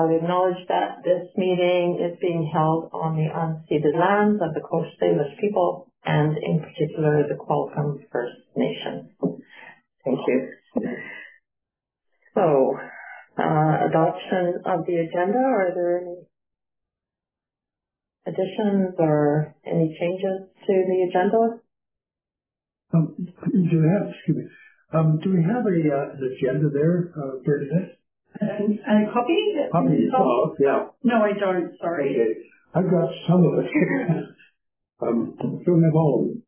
acknowledge that this meeting is being held on the unceded lands of the Coast Salish people and in particular the Qualicum First Nation. Thank you. So, adoption of the agenda. Are there any additions or any changes to the agenda? Do we have an agenda there for today? A copy? Yeah. No, I don't. Sorry. Okay. I've got some of it. Don't have all of them.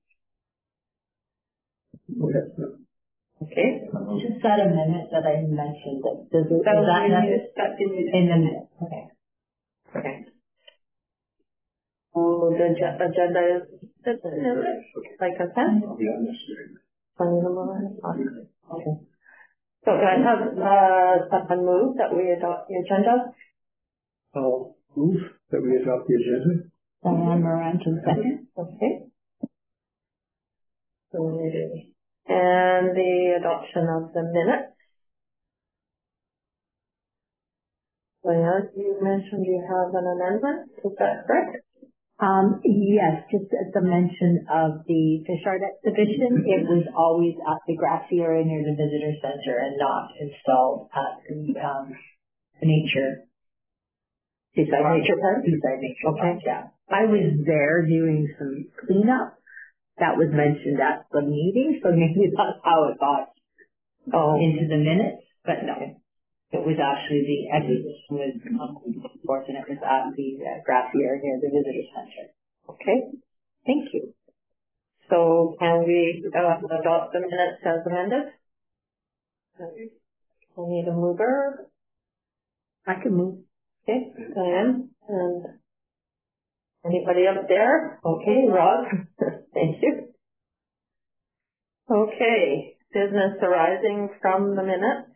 Okay. Just that amendment that I mentioned. Is that in the minute? Okay. Okay. Oh, the agenda is like I said? Yeah, necessary. Okay. So can I have someone move that we adopt the agenda? I'll move that we adopt the agenda. Diane Moran to second. Okay. And the adoption of the minutes. Diane, you mentioned you have an amendment. Is that correct? Yes, just at the mention of the fish art exhibition, it was always at the grassy area near the visitor center and not installed at the nature. Beside Nature Park? Beside Nature Park, Okay. yeah. I was there doing some cleanup. That was mentioned at the meeting, so maybe that's how it got into the minutes, but no. It was actually the exhibition was and it was at the grassy area near the visitor center. Okay, thank you. So can we adopt the minutes as amended? We need a mover. I can move. Okay, Diane. And anybody up there? Okay, Rob. Thank you. Okay, business arising from the minutes.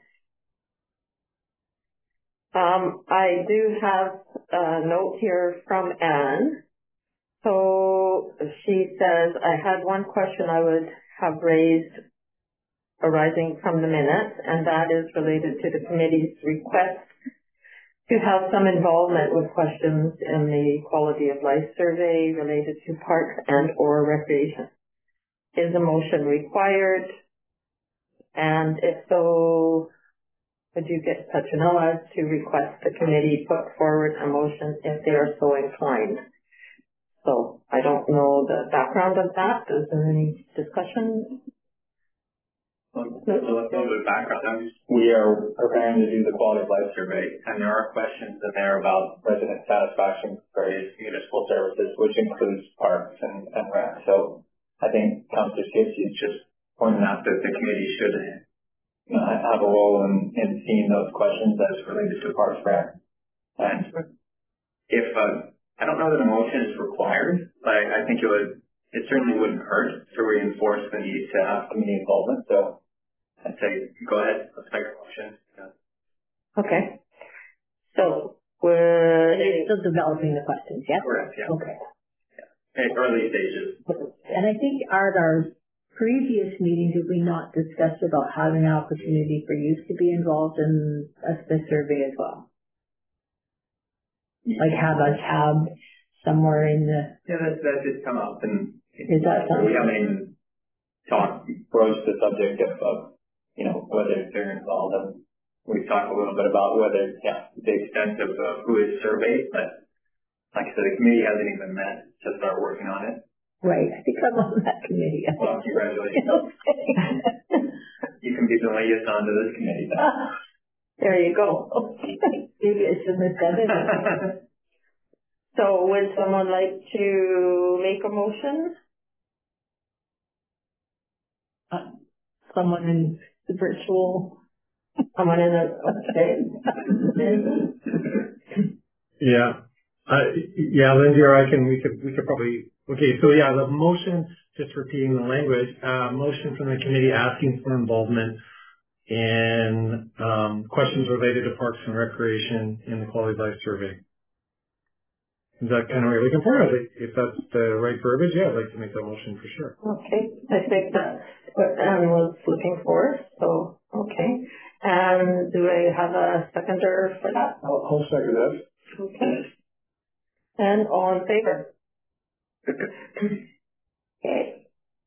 I do have a note here from Anne. So she says, I had one question I would have raised arising from the minutes, and that is related to the committee's request to have some involvement with questions in the quality of life survey related to parks and or recreation. Is a motion required? And if so, would you get Petronella to request the committee put forward a motion if they are so inclined? So I don't know the background of that. Is there any discussion? A little bit of background. We are preparing to do the quality of life survey, and there are questions in there about resident satisfaction with various municipal services, which includes parks and rec. So I think Councillor Skipsey is just pointing out that the committee should have a role in seeing those questions as related to parks rec. And if I don't know that a motion is required, but I think it certainly wouldn't hurt to reinforce the need to have community involvement. So I'd say go ahead, let's make a motion. Yeah. Okay. So we're still developing the questions, yeah? Correct, yeah. Okay. Yeah. In early stages. And I think at our previous meeting, did we not discuss about having an opportunity for youth to be involved in the survey as well? Like have a tab somewhere in the... Yeah, that did come up. And is that something? We haven't even broached the subject of whether they're involved. And we've talked a little bit about whether, the extent of who is surveyed, but like I said, the committee hasn't even met to start working on it. Right. I think I'm on that committee. Well, congratulations. You can be the liaison to this committee then. There you go. Maybe I shouldn't have said it. So would someone like to make a motion? Someone in the virtual. Someone in the Yeah. Lindsay or I can, we could probably, okay, so the motion, just repeating the language, motion from the committee asking for involvement in questions related to parks and recreation in the quality of life survey. Is that kind of what you're looking for? If that's the right verbiage, I'd like to make that motion for sure. Okay, I think that's what Anne was looking for, so, okay. And do I have a seconder for that? I'll second that. Okay. And all in favor? Okay.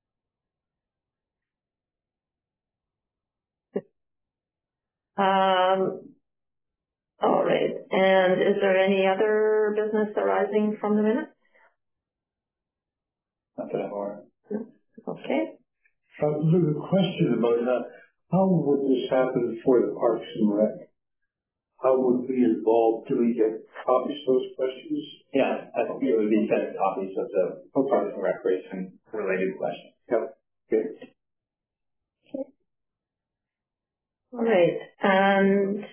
All right. And is there any other business arising from the minutes? Not that I'm aware. Okay. There's a question about how would this happen for the Parks and Rec? How would we involve? Do we get copies of those questions? Yeah, I think it would be sent copies of the Parks and Recreation related questions. Yep. Okay. All right. And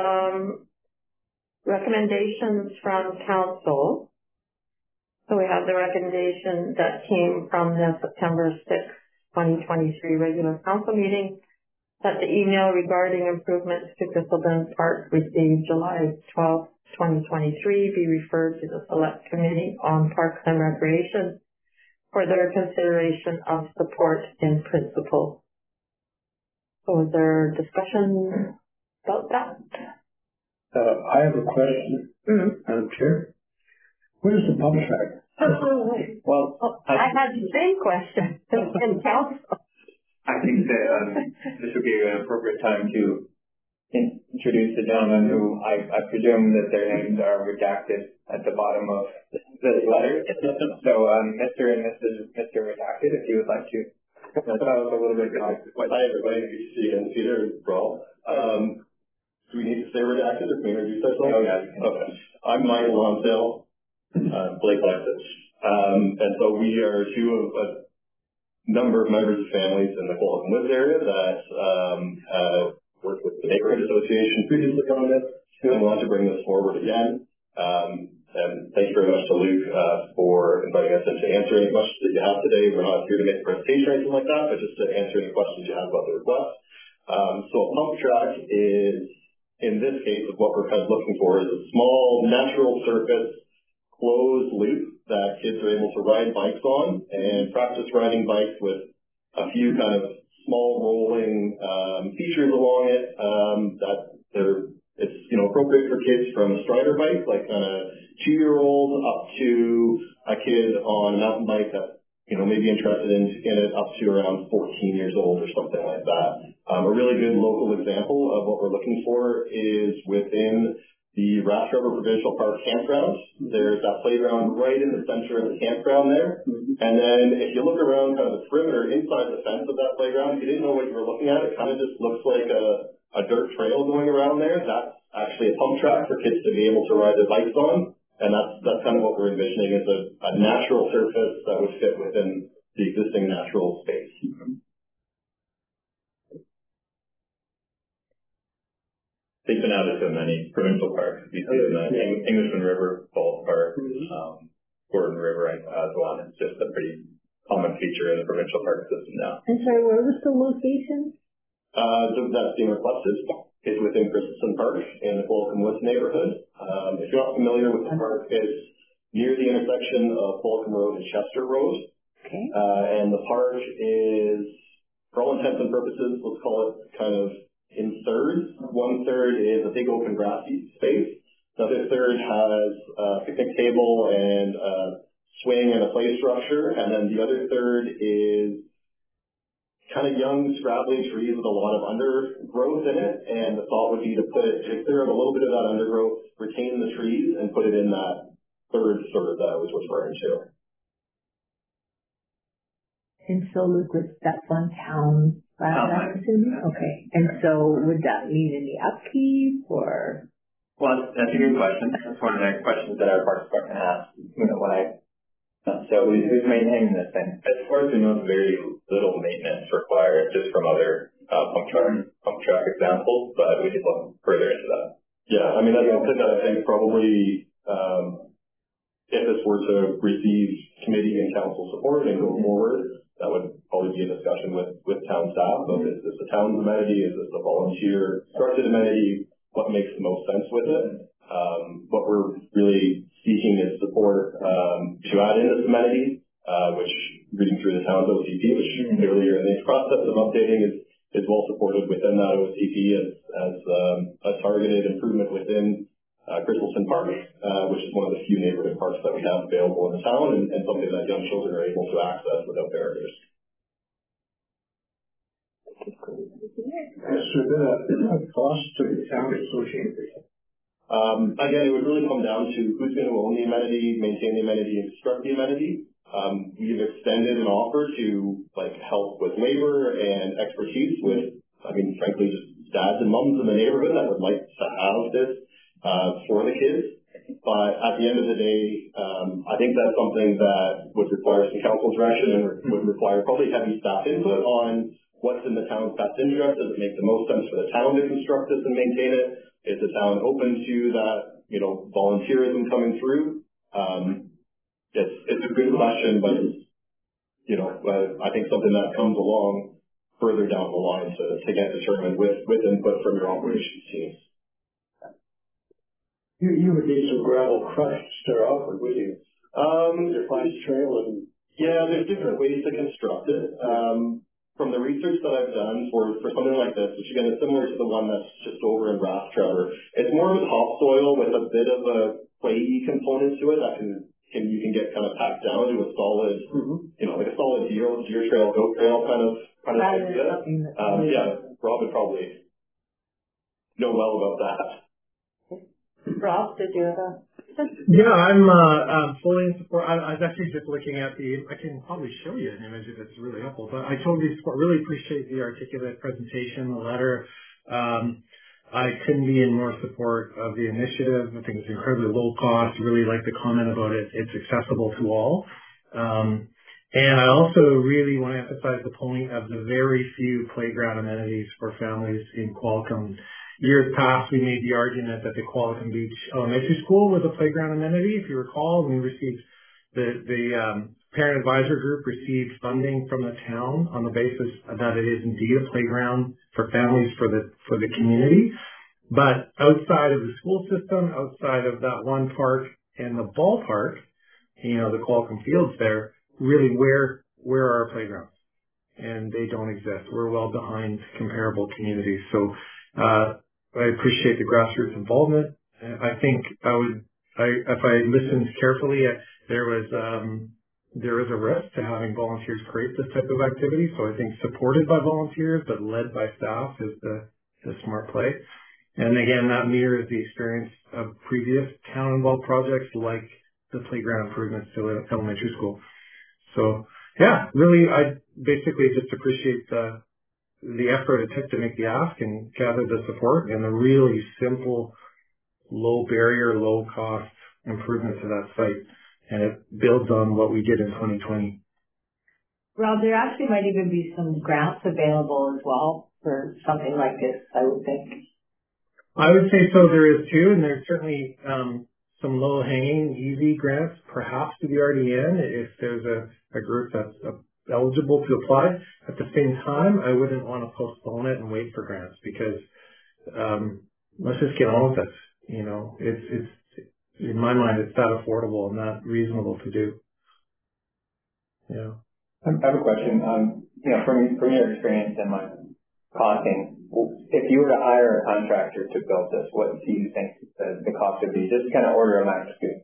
recommendations from council. So we have the recommendation that came from the September 6th, 2023 regular council meeting, that the email regarding improvements to Thistledown Park received July 12th, 2023 be referred to the Select Committee on Parks and Recreation for their consideration of support in principle. So is there discussion about that? I have a question, Madam Chair. What is the pump track? Well, I had the same question in council. I think that this would be an appropriate time to introduce the gentleman who I presume that their names are redacted at the bottom of this letter. So, Mr. and Mr. Redacted, if you would like to tell us a little bit about what. Hi, everybody. BC and Peter Brawl. Do we need to say redacted or can we introduce ourselves? Oh, yeah. Okay. I'm Michael Lonsdale, Blake Lexus. And so we are two of a number of members of families in the Qualicum Woods area that worked with the Neighborhood Association previously on this and want to bring this forward again. And thank you very much to Luke for inviting us in to answer any questions that you have today. We're not here to make a presentation or anything like that, but just to answer any questions you have about the request. So a pump track is, in this case, what we're kind of looking for is a small natural surface closed loop that kids are able to ride bikes on and practice riding bikes with a few kind of small rolling features along it it's appropriate for kids from a strider bike, like kind of 2-year-old up to a kid on a mountain bike that may be interested in it up to around 14 years old or something like that. A really good local example of what we're looking for is within the Raft River Provincial Park campground. There's that playground right in the center of the campground there. And then if you look around kind of the perimeter inside the fence of that playground, if you didn't know what you were looking at, it kind of just looks like a dirt trail going around there. That's actually a pump track for kids to be able to ride their bikes on. And that's kind of what we're envisioning is a natural surface that would fit within the existing natural space. They've been added to many provincial parks. You see the Englishman River, Falls Park, Gordon River as one. It's just a pretty common feature in the provincial park system now. And sorry, where was the location? That's being requested is within Christensen Park in the Qualicum Woods neighborhood. If you're not familiar with the park, it's near the intersection of Qualicum Road and Chester Road. Okay. And the park is, for all intents and purposes, let's call it kind of in thirds. 1/3 is a big open grassy space. The other third has a picnic table and a swing and a play structure. And then the other third is kind of young, scrabbly trees with a lot of undergrowth in it. And the thought would be to clear out a little bit of that undergrowth, retain the trees, and put it in that third sort of that I was referring to. And so, Luke, was that on town? Okay. And so would that mean any upkeep or? Well, that's a good question. That's one of the questions that our parks department asked, so who's maintaining this thing? As far as we know, very little maintenance required just from other pump track examples, but we could look further into that. Yeah, I mean, that's something that I think probably, if this were to receive committee and council support and go forward, that would probably be a discussion with town staff. So is this a town's amenity? Is this a volunteer structured amenity? What makes the most sense with it? What we're really seeking is support to add in this amenity, which reading through the town's OCP, which clearly you're in the process of updating, is well supported within that OCP as a targeted improvement within Christleton Park, which is one of the few neighborhood parks that we have available in the town, and something that young children are able to access without barriers. Has there been a cost to the town associated with it? Again, it would really come down to who's going to own the amenity, maintain the amenity, and construct the amenity. We've extended an offer to help with labor and expertise with, frankly, just dads and moms in the neighborhood that would like to have this for the kids. But at the end of the day, I think that's something that would require some council direction and would require probably heavy staff input on what's in the town's best interest. Does it make the most sense for the town to construct this and maintain it? Is the town open to that, volunteerism coming through? It's a good question, but I think something that comes along further down the line to get determined with input from your operations teams. You would need some gravel crush to start off with, would you? Flash trail and... Yeah, there's different ways to construct it. From the research that I've done for something like this, which again is similar to the one that's just over in Rathtrowder, it's more of a topsoil with a bit of a clayey component to it that you can get kind of packed down to a solid, like a solid deer trail, goat trail kind of idea. Rob would probably know well about that. Rob, did you have a... Yeah, I'm fully in support. I was actually just looking at I can probably show you an image if it's really helpful, but I totally really appreciate the articulate presentation, the letter. I couldn't be in more support of the initiative. I think it's incredibly low cost. Really like the comment about it. It's accessible to all. And I also really want to emphasize the point of the very few playground amenities for families in Qualicum. Years past, we made the argument that the Qualicum Beach Elementary School was a playground amenity. If you recall, we received the parent advisor group received funding from the town on the basis that it is indeed a playground for families for the community. But outside of the school system, outside of that one park and the ballpark, the Qualicum Fields there, really where are our playgrounds? And they don't exist. We're well behind comparable communities. So I appreciate the grassroots involvement. I think if I listened carefully, there is a risk to having volunteers create this type of activity. So I think supported by volunteers but led by staff is the smart play. And again, that mirrors the experience of previous town-involved projects like the playground improvements to the elementary school. So yeah, really, I basically just appreciate the effort it took to make the ask and gather the support and the really simple, low barrier, low cost improvement to that site. And it builds on what we did in 2020. Rob, there actually might even be some grants available as well for something like this, I would think. I would say so. There is too, and there's certainly some low-hanging, easy grants, perhaps to the RDN if there's a group that's eligible to apply. At the same time, I wouldn't want to postpone it and wait for grants because let's just get on with it. It's in my mind, it's that affordable and that reasonable to do. Yeah. I have a question. From your experience in costing, if you were to hire a contractor to build this, what do you think the cost would be? Just kind of order of magnitude.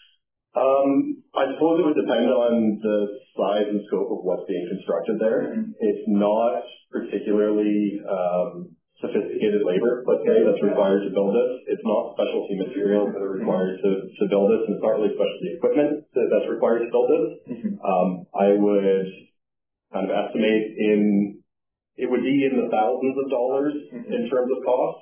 I suppose it would depend on the size and scope of what's being constructed there. It's not particularly sophisticated labor, let's say, that's required to build this. It's not specialty materials that are required to build this, and it's not really specialty equipment that's required to build this. I would kind of estimate it would be in the thousands of dollars in terms of cost.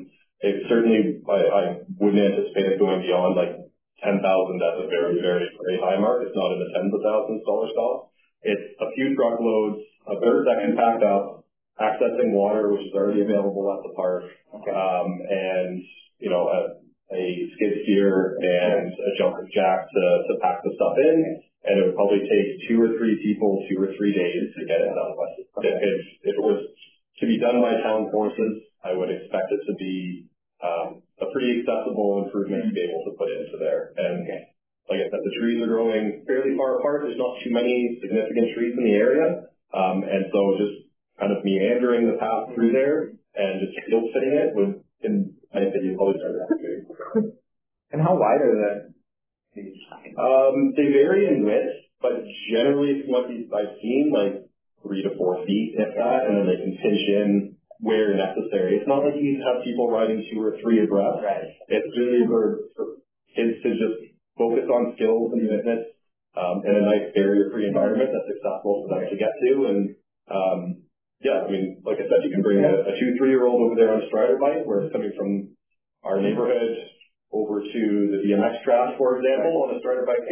I wouldn't anticipate it going beyond like $10,000. That's a very, very, very high mark. It's not in the tens of thousands of dollars cost. It's a few truckloads, a dirt that can pack up, accessing water, which is already available at the park, and a skid steer and a jumper jack to pack the stuff in. And it would probably take 2 or 3 people 2 or 3 days to get it done. If it was to be done by town forces, I would expect it to be a pretty accessible improvement to be able to put into there. And like I said, the trees are growing fairly far apart. There's not too many significant trees in the area. And so just kind of meandering the path through there and just still fitting it would, in my opinion, probably start that. And how wide are these? They vary in width, but generally from what I've seen, like 3 to 4 feet, if that, and then they can pinch in where necessary. It's not like you need to have people riding 2 or 3 abreast. Right. It's really for kids to just focus on skills and fitness in a nice barrier-free environment that's accessible for them to get to. And yeah, I mean, like I said, you can bring a 2, 3-year-old over there on a Strider bike, where it's coming from our neighborhood over to the BMX track, for example, on a Strider bike.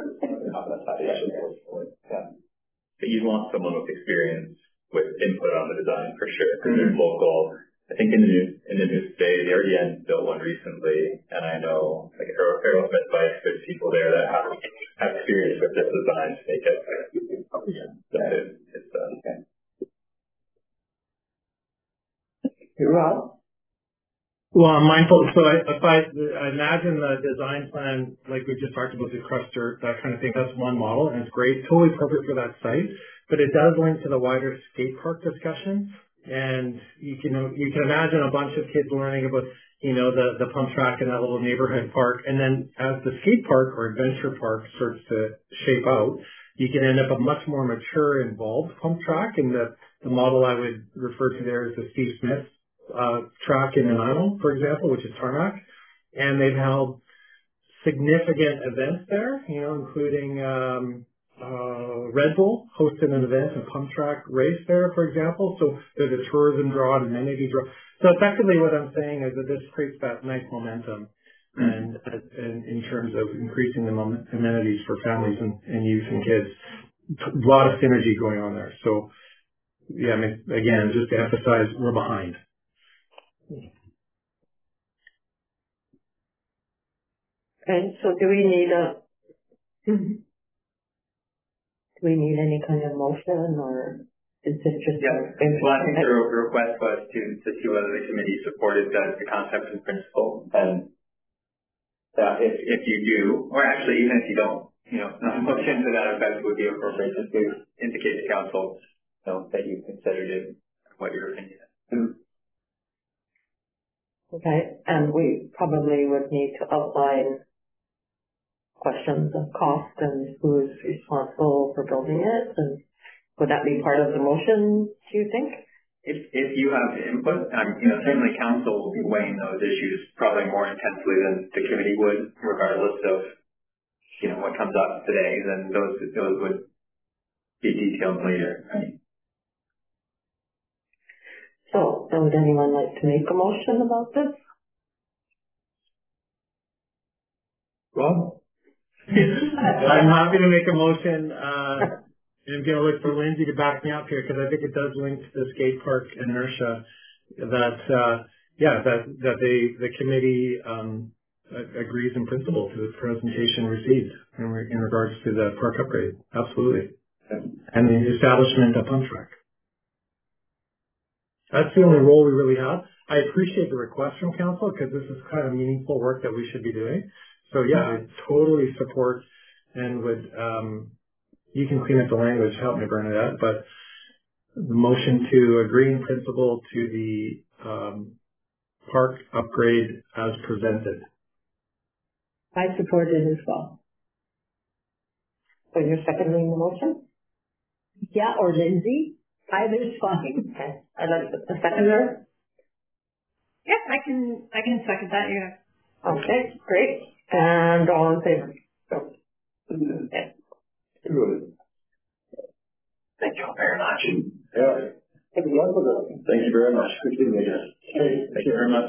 Yeah. But you'd want someone with experience with input on the design for sure, because they're local. I think in the new state, the RDN built one recently, and I know like Aerosmith bikes, there's people there that have experience with this design to make it. It's okay. Rob? Well, I'm mindful. So if I imagine the design plan, like we just talked about, the crushed dirt, that kind of thing, that's one model, and it's great, totally perfect for that site. But it does link to the wider skate park discussion. And you can imagine a bunch of kids learning about, the pump track in that little neighborhood park. And then as the skate park or adventure park starts to shape out, you can end up a much more mature, involved pump track. And the model I would refer to there is the Steve Smith track in Nanaimo, for example, which is tarmac. And they've held significant events there, including Red Bull hosted an event, a pump track race there, for example. So there's a tourism draw and an NAV draw. So effectively what I'm saying is that this creates that nice momentum and in terms of increasing the amenities for families and youth and kids. A lot of synergy going on there. So yeah, I mean, again, just to emphasize, we're behind. And so do we need any kind of motion, or is this just? Yeah. Well, I think the request was to see whether the committee supported the concept and principle, and if you do, or actually even if you don't, a motion to that effect would be appropriate just to indicate to council, that you considered it, what your opinion is. Okay, and we probably would need to outline questions of cost and who is responsible for building it, and would that be part of the motion, do you think? If you have input, certainly council will be weighing those issues probably more intensely than the committee would, regardless of, what comes up today, then those would be detailed later. Right? So, would anyone like to make a motion about this? Rob? I'm happy to make a motion. I'm going to look for Lindsay to back me up here, because I think it does link to the skate park inertia that the committee agrees in principle to the presentation received in regards to the park upgrade. Absolutely. And the establishment of pump track. That's the only role we really have. I appreciate the request from council, because this is kind of meaningful work that we should be doing. So yeah, I totally support and would, you can clean up the language, help me, Bernadette, but the motion to agree in principle to the park upgrade as presented. I support it as well. So you're seconding the motion? Yeah, or Lindsay. Either's fine. Okay. I'd like the seconder. Yeah, I can second that, yeah. Okay, great. And all in favor? Okay. Thank you very much. Yeah. Thank you very much. Good to meet you. Thank you very much.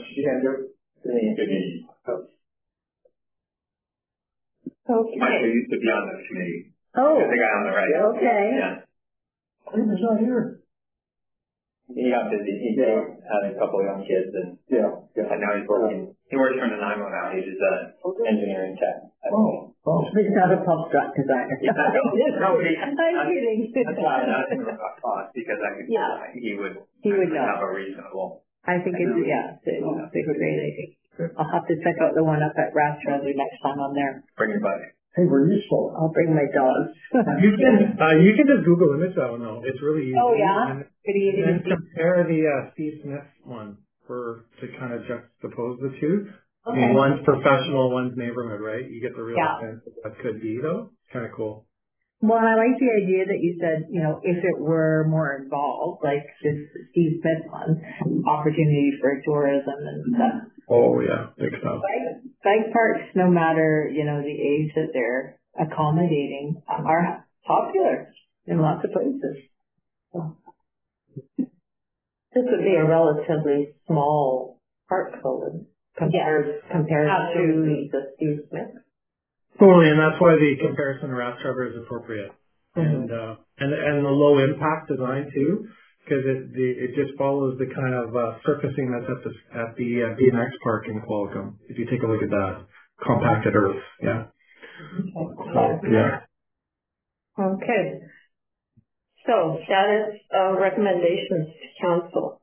Okay. Michael used to be on this committee. Oh. The guy on the right. Okay. Yeah. He's not here. He got busy. He had a couple of young kids, and now he's working. He works for Nanaimo now. He's engineering tech. He's not a pump track designer. No, I'm kidding. That's why I'm asking about cost, because he would have a reasonable. I think it's a great idea. I'll have to check out the one up at Rastrelli next time I'm there. Bring your buddy. Hey, we're useful. I'll bring my dogs. You can just Google image that one though. It's really easy. Oh yeah? Pretty easy And to see. compare the Steve Smith one to kind of juxtapose the two. I Okay. mean, one's professional, one's neighborhood, right? You get the real Yeah. sense of what could be though. It's kind of cool. Well, I like the idea that you said, if it were more involved, like this Steve Smith one, opportunity for tourism and stuff. Oh yeah, big stuff. Bike parks, no matter, the age that they're accommodating, are popular in lots of places. So. This would be a relatively small park code compared to the Steve Smith. Totally, and that's why the comparison to Rastrubber is appropriate. And the low impact design too, because it just follows the kind of surfacing that's at the BMX park in Qualicum. If you take a look at that compacted earth, yeah. So, yeah. Okay. So status recommendations to council.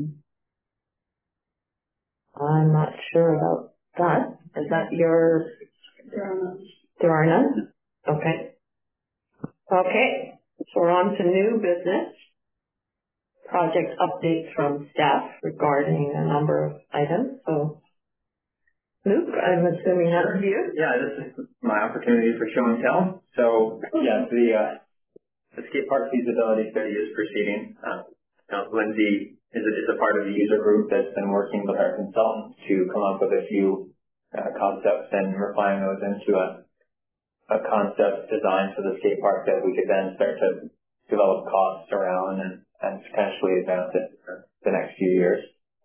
I'm not sure about that. Is that your? There are none. Okay. Okay. So we're on to new business. Project updates from staff regarding a number of items. So, Luke, I'm assuming that's you. Yeah, this is my opportunity for show and tell. So, yeah, the skate park feasibility study is proceeding. Lindsay is a part of the user group that's been working with our consultants to come up with a few concepts and refining those into a concept design for the skate park that we could then start to develop costs around and potentially advance it for the next few years.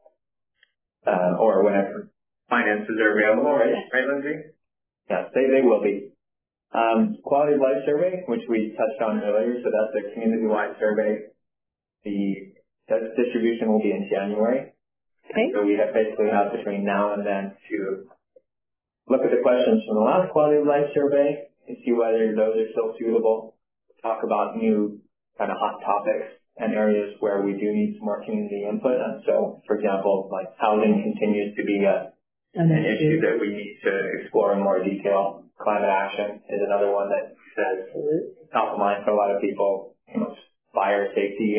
Or whenever finances are available, right, Lindsay? Yeah, they will be. Quality of life survey, which we touched on earlier, so that's a community-wide survey. The distribution will be in January. Okay. So we basically have between now and then to look at the questions from the last quality of life survey and see whether those are still suitable. Talk about new kind of hot topics and areas where we do need some more community input. And so, for example, like housing continues to be an issue that we need to explore in more detail. Climate action is another one that is top of mind for a lot of people. Fire safety,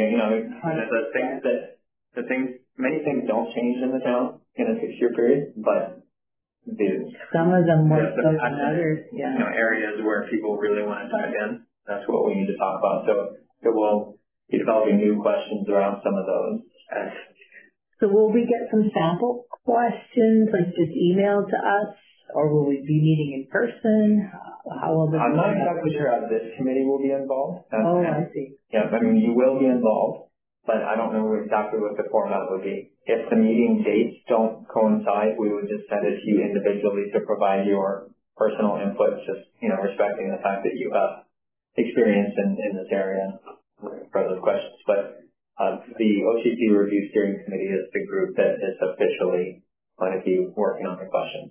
many things don't change in the town in a 6-year period, but some of them more so than others. Yeah. Areas where people really want to dive in. That's what we need to talk about. So we'll be developing new questions around some of those. So will we get some sample questions, like just emailed to us, or will we be meeting in person? How will this? I'm not exactly sure how this committee will be involved. I see. Yeah, I mean, you will be involved, but I don't know exactly what the format would be. If the meeting dates don't coincide, we would just send it to you individually to provide your personal input, just, respecting the fact that you have experience in this area for those questions. But the OCP Review Steering Committee is the group that is officially going to be working on the questions.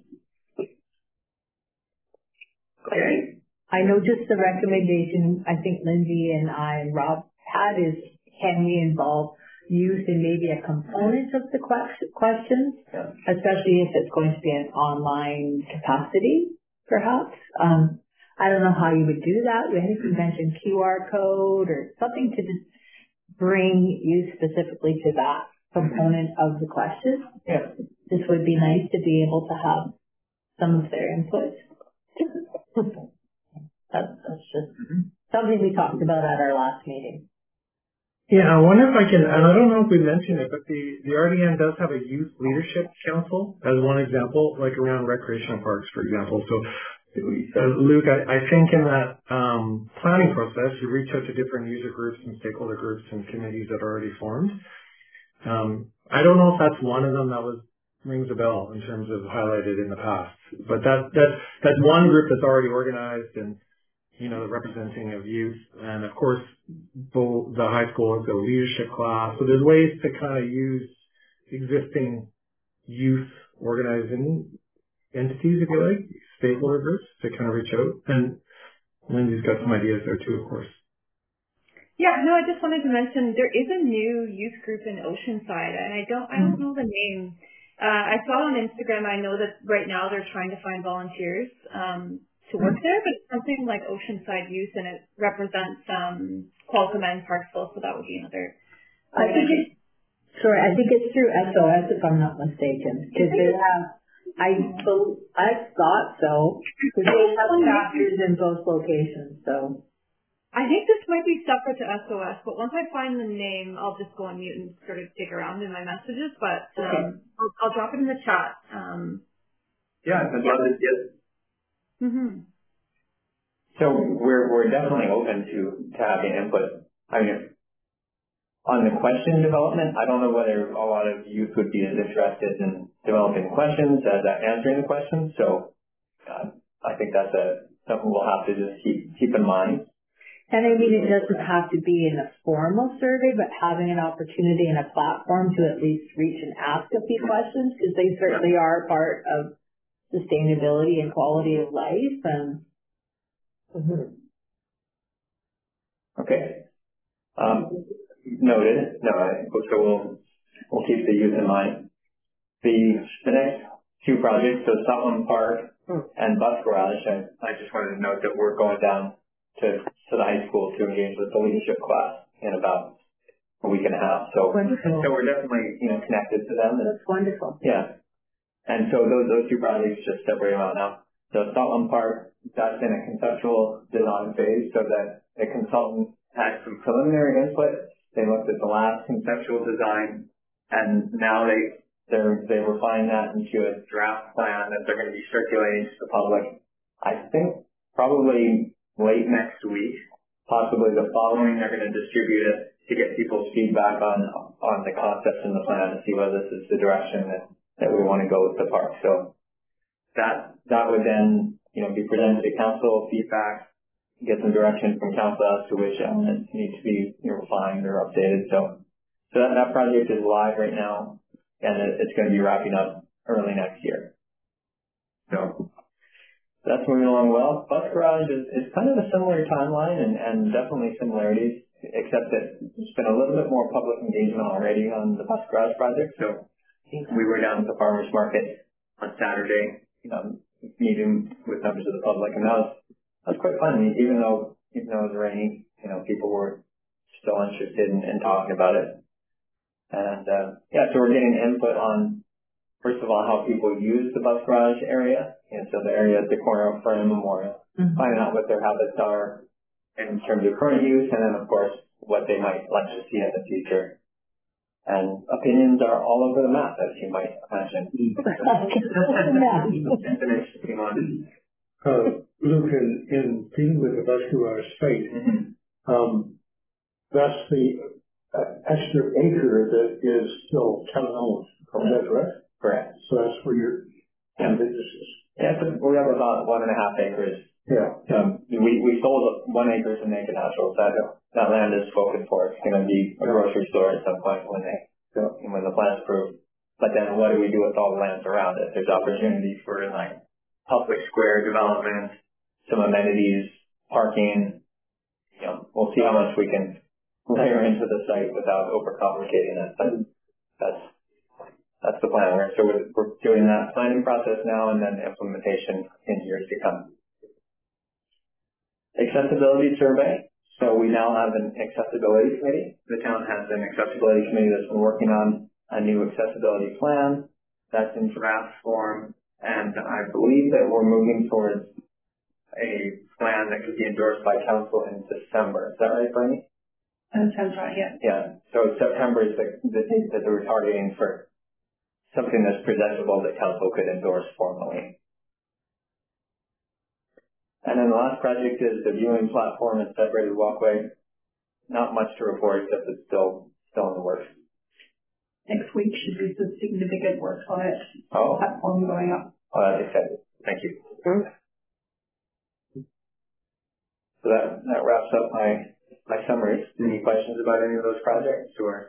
Okay. I know just the recommendation I think Lindsay and I and Rob had is, can we involve youth in maybe a component of the questions, especially if it's going to be an online capacity, perhaps. I don't know how you would do that. I think you mentioned QR code or something to just bring youth specifically to that component of the question. Yeah. This would be nice to be able to have some of their input. That's just something we talked about at our last meeting. Yeah, I wonder if I can, and I don't know if we mentioned it, but the RDN does have a youth leadership council as one example, like around recreational parks, for example. So, Luke, I think in that planning process, you reach out to different user groups and stakeholder groups and committees that are already formed. I don't know if that's one of them that rings a bell in terms of highlighted in the past, but that's one group that's already organized and the representing of youth, and of course, both the high school is a leadership class. So there's ways to kind of use existing youth organizing entities, if you like, stakeholder groups to kind of reach out. And Lindsay's got some ideas there too, of course. Yeah, no, I just wanted to mention there is a new youth group in Oceanside, and I don't know the name. I saw on Instagram. I know that right now they're trying to find volunteers to work there, but it's something like Oceanside Youth, and it represents Qualicum and Parksville, so that would be another. I think it's through SOS, if I'm not mistaken, because they have. I thought so. Because they have chapters in both locations, so. I think this might be separate to SOS, but once I find the name, I'll just go on mute and sort of dig around in my messages. But I'll drop it in the chat. Yeah, I'd love to see it. Mm-hmm. So we're definitely open to having input. I mean, on the question development, I don't know whether a lot of youth would be as interested in developing questions as answering the questions. So I think that's something we'll have to just keep in mind. And I mean, it doesn't have to be in a formal survey, but having an opportunity and a platform to at least reach and ask a few questions, because they certainly are part of sustainability and quality of life. And Okay. Noted. So we'll keep the youth in mind. The next two projects, so Sutton Park and Bus Garage, I just wanted to note that we're going down to the high school to engage with the leadership class in about a week and a half. So we're definitely connected to them. That's wonderful. Yeah. And so those two projects just separate them out now. So Sutton Park, that's in a conceptual design phase, so that the consultant had some preliminary input. They looked at the last conceptual design, and now they refined that into a draft plan that they're going to be circulating to the public. I think probably late next week, possibly the following, they're going to distribute it to get people's feedback on the concepts in the plan to see whether this is the direction that we want to go with the park. So that would then be presented to council, feedback, get some direction from council as to which elements need to be refined or updated. So that project is live right now, and it's going to be wrapping up early next year. So that's moving along well. Bus Garage is kind of a similar timeline and definitely similarities, except that there's been a little bit more public engagement already on the Bus Garage project. So we were down at the farmers market on Saturday, meeting with members of the public, and that was quite fun. Even though it was raining, people were still interested in talking about it. And so we're getting input on, first of all, how people use the Bus Garage area, and so the area at the corner of Fern Memorial, finding out what their habits are in terms of current use, and then of course what they might like to see in the future. And opinions are all over the map, as you might imagine. Luke, in dealing with the Bus Garage site, that's the extra acre that is still town-owned. Is that correct? Correct. So that's where your business is. Yeah, so we have about 1.5 acres. Yeah. We sold 1 acre to Naked Naturals. That land is spoken for. It's going to be a grocery store at some point when the plan's approved. But then what do we do with all the lands around it? There's opportunity for public square development, some amenities, parking. We'll see how much we can layer into the site without overcomplicating it. But that's the plan. So we're doing that planning process now, and then implementation in years to come. Accessibility survey. So we now have an accessibility committee. The town has an accessibility committee that's been working on a new accessibility plan. That's in draft form, and I believe that we're moving towards a plan that could be endorsed by council in December. Is that right, Bernie? That sounds right, yeah. Yeah. So September is the date that we're targeting for something that's presentable that council could endorse formally. And then the last project is the viewing platform and separated walkway. Not much to report, except it's still in the works. Next week should be some significant work on it. Oh. Platform going up. Oh, that's exciting. Thank you. So that wraps up my summary. Any questions about any of those projects, or?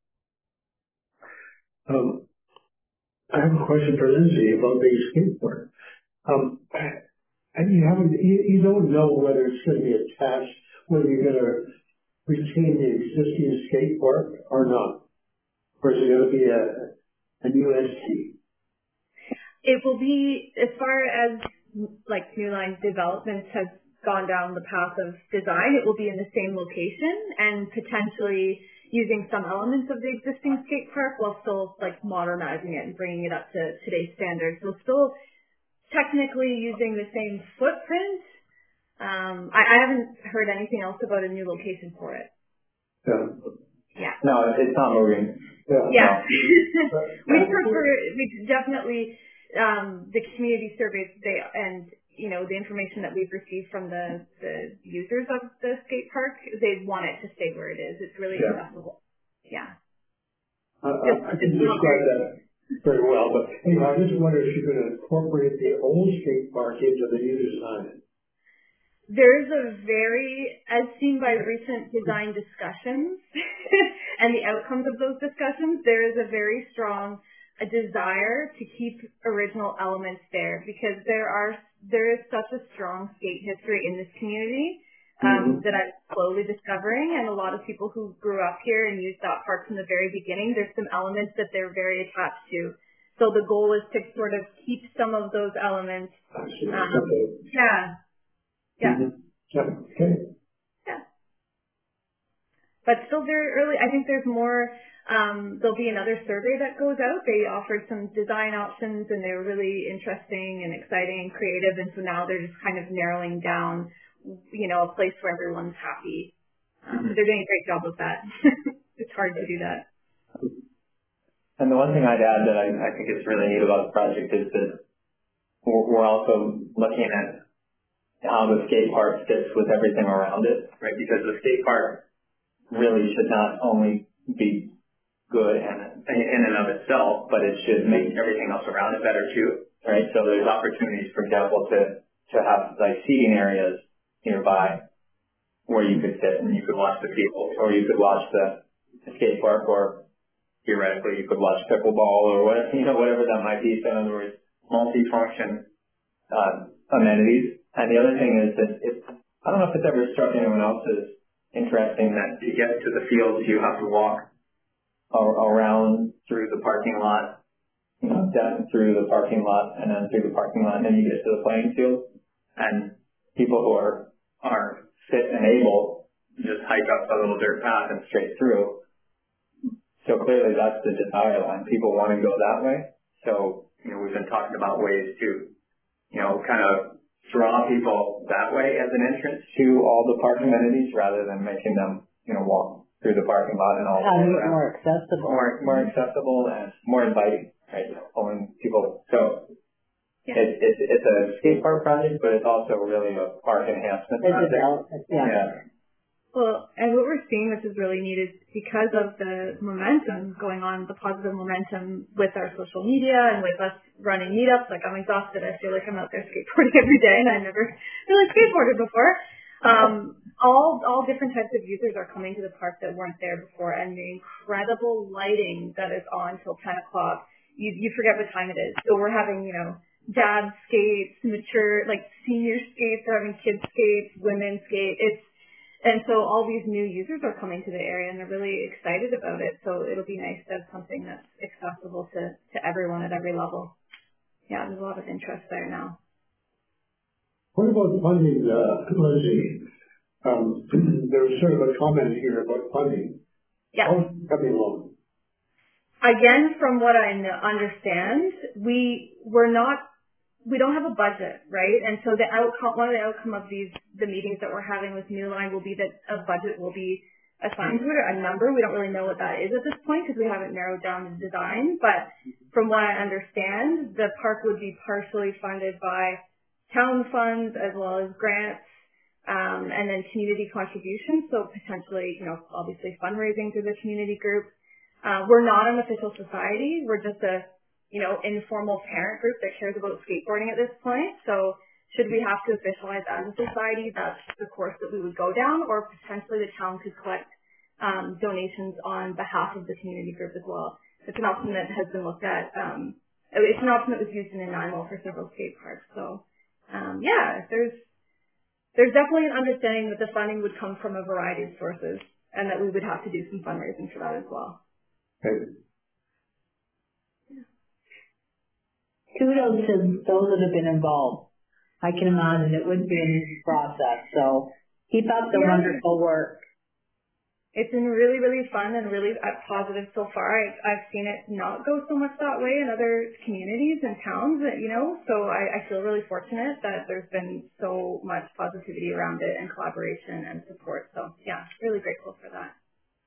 I have a question for Lindsay about the skate park. And you don't know whether it's going to be attached, whether you're going to retain the existing skate park or not, or is it going to be a new entity? It will be, as far as New Line Developments has gone down the path of design, it will be in the same location and potentially using some elements of the existing skate park while still modernizing it and bringing it up to today's standards. So still technically using the same footprint. I haven't heard anything else about a new location for it. Yeah. No, it's not moving. Yeah. No. We definitely, the community surveys, the information that we've received from the users of the skate park, they want it to stay where it is. It's really accessible. Yeah. I can describe that very well, but anyway, I just wonder if you're going to incorporate the old skate park into the new design. There is as seen by recent design discussions and the outcomes of those discussions, there is a very strong desire to keep original elements there because there is such a strong skate history in this community that I'm slowly discovering, and a lot of people who grew up here and used that park from the very beginning, there's some elements that they're very attached to. So the goal is to sort of keep some of those elements. But still very early. I think there's more. There'll be another survey that goes out. They offered some design options and they were really interesting and exciting and creative. And so now they're just kind of narrowing down, a place where everyone's happy. They're doing a great job with that. It's hard to do that. And the one thing I'd add that I think is really neat about the project is that we're also looking at how the skate park fits with everything around it, right? Because the skate park really should not only be good in and of itself, but it should make everything else around it better too, right? So there's opportunities, for example, to have seating areas nearby where you could sit and you could watch the people, or you could watch the skate park, or theoretically you could watch pickleball or whatever that might be. So in other words, multi-function amenities. And the other thing is that I don't know if it's ever struck anyone else as interesting that to get to the fields you have to walk around through the parking lot, down through the parking lot, and then through the parking lot, and then you get to the playing field. And people who are fit and able just hike up a little dirt path and straight through. So clearly that's the desire line. People want to go that way. So, we've been talking about ways to, kind of draw people that way as an entrance to all the park amenities rather than making them, walk through the parking lot and all that. More accessible. More accessible and more inviting, right? Pulling people. So it's a skate park project, but it's also really a park enhancement project. Yeah. Well, and what we're seeing, which is really neat, is because of the momentum going on, the positive momentum with our social media and with us running meetups. I'm exhausted. I feel like I'm out there skateboarding every day, and I never really skateboarded before. All different types of users are coming to the park that weren't there before, and the incredible lighting that is on till 10 o'clock. You forget what time it is. So we're having, dad skates, mature, senior skates, we're having kids skates, women skate. And so all these new users are coming to the area and they're really excited about it. So it'll be nice to have something that's accessible to everyone at every level. Yeah, there's a lot of interest there now. What about funding, Lindsay? There was sort of a comment here about funding. Yeah. How's it coming along? Again, from what I understand, we don't have a budget, right? And so one of the outcome of the meetings that we're having with New Line will be that a budget will be assigned to it, or a number. We don't really know what that is at this point because we haven't narrowed down the design. But from what I understand, the park would be partially funded by town funds as well as grants, and then community contributions. So potentially, obviously fundraising through the community group. We're not an official society. We're just a informal parent group that cares about skateboarding at this point. So should we have to officialize as a society, that's the course that we would go down, or potentially the town could collect donations on behalf of the community group as well. It's an option that has been looked at. It's an option that was used in Nanaimo for several skate parks. So, there's definitely an understanding that the funding would come from a variety of sources and that we would have to do some fundraising for that as well. Okay. Kudos to those that have been involved. I can imagine it would be a process. So keep up the wonderful work. It's been really, really fun and really positive so far. I've seen it not go so much that way in other communities and towns, so I feel really fortunate that there's been so much positivity around it and collaboration and support. So yeah, really grateful for that.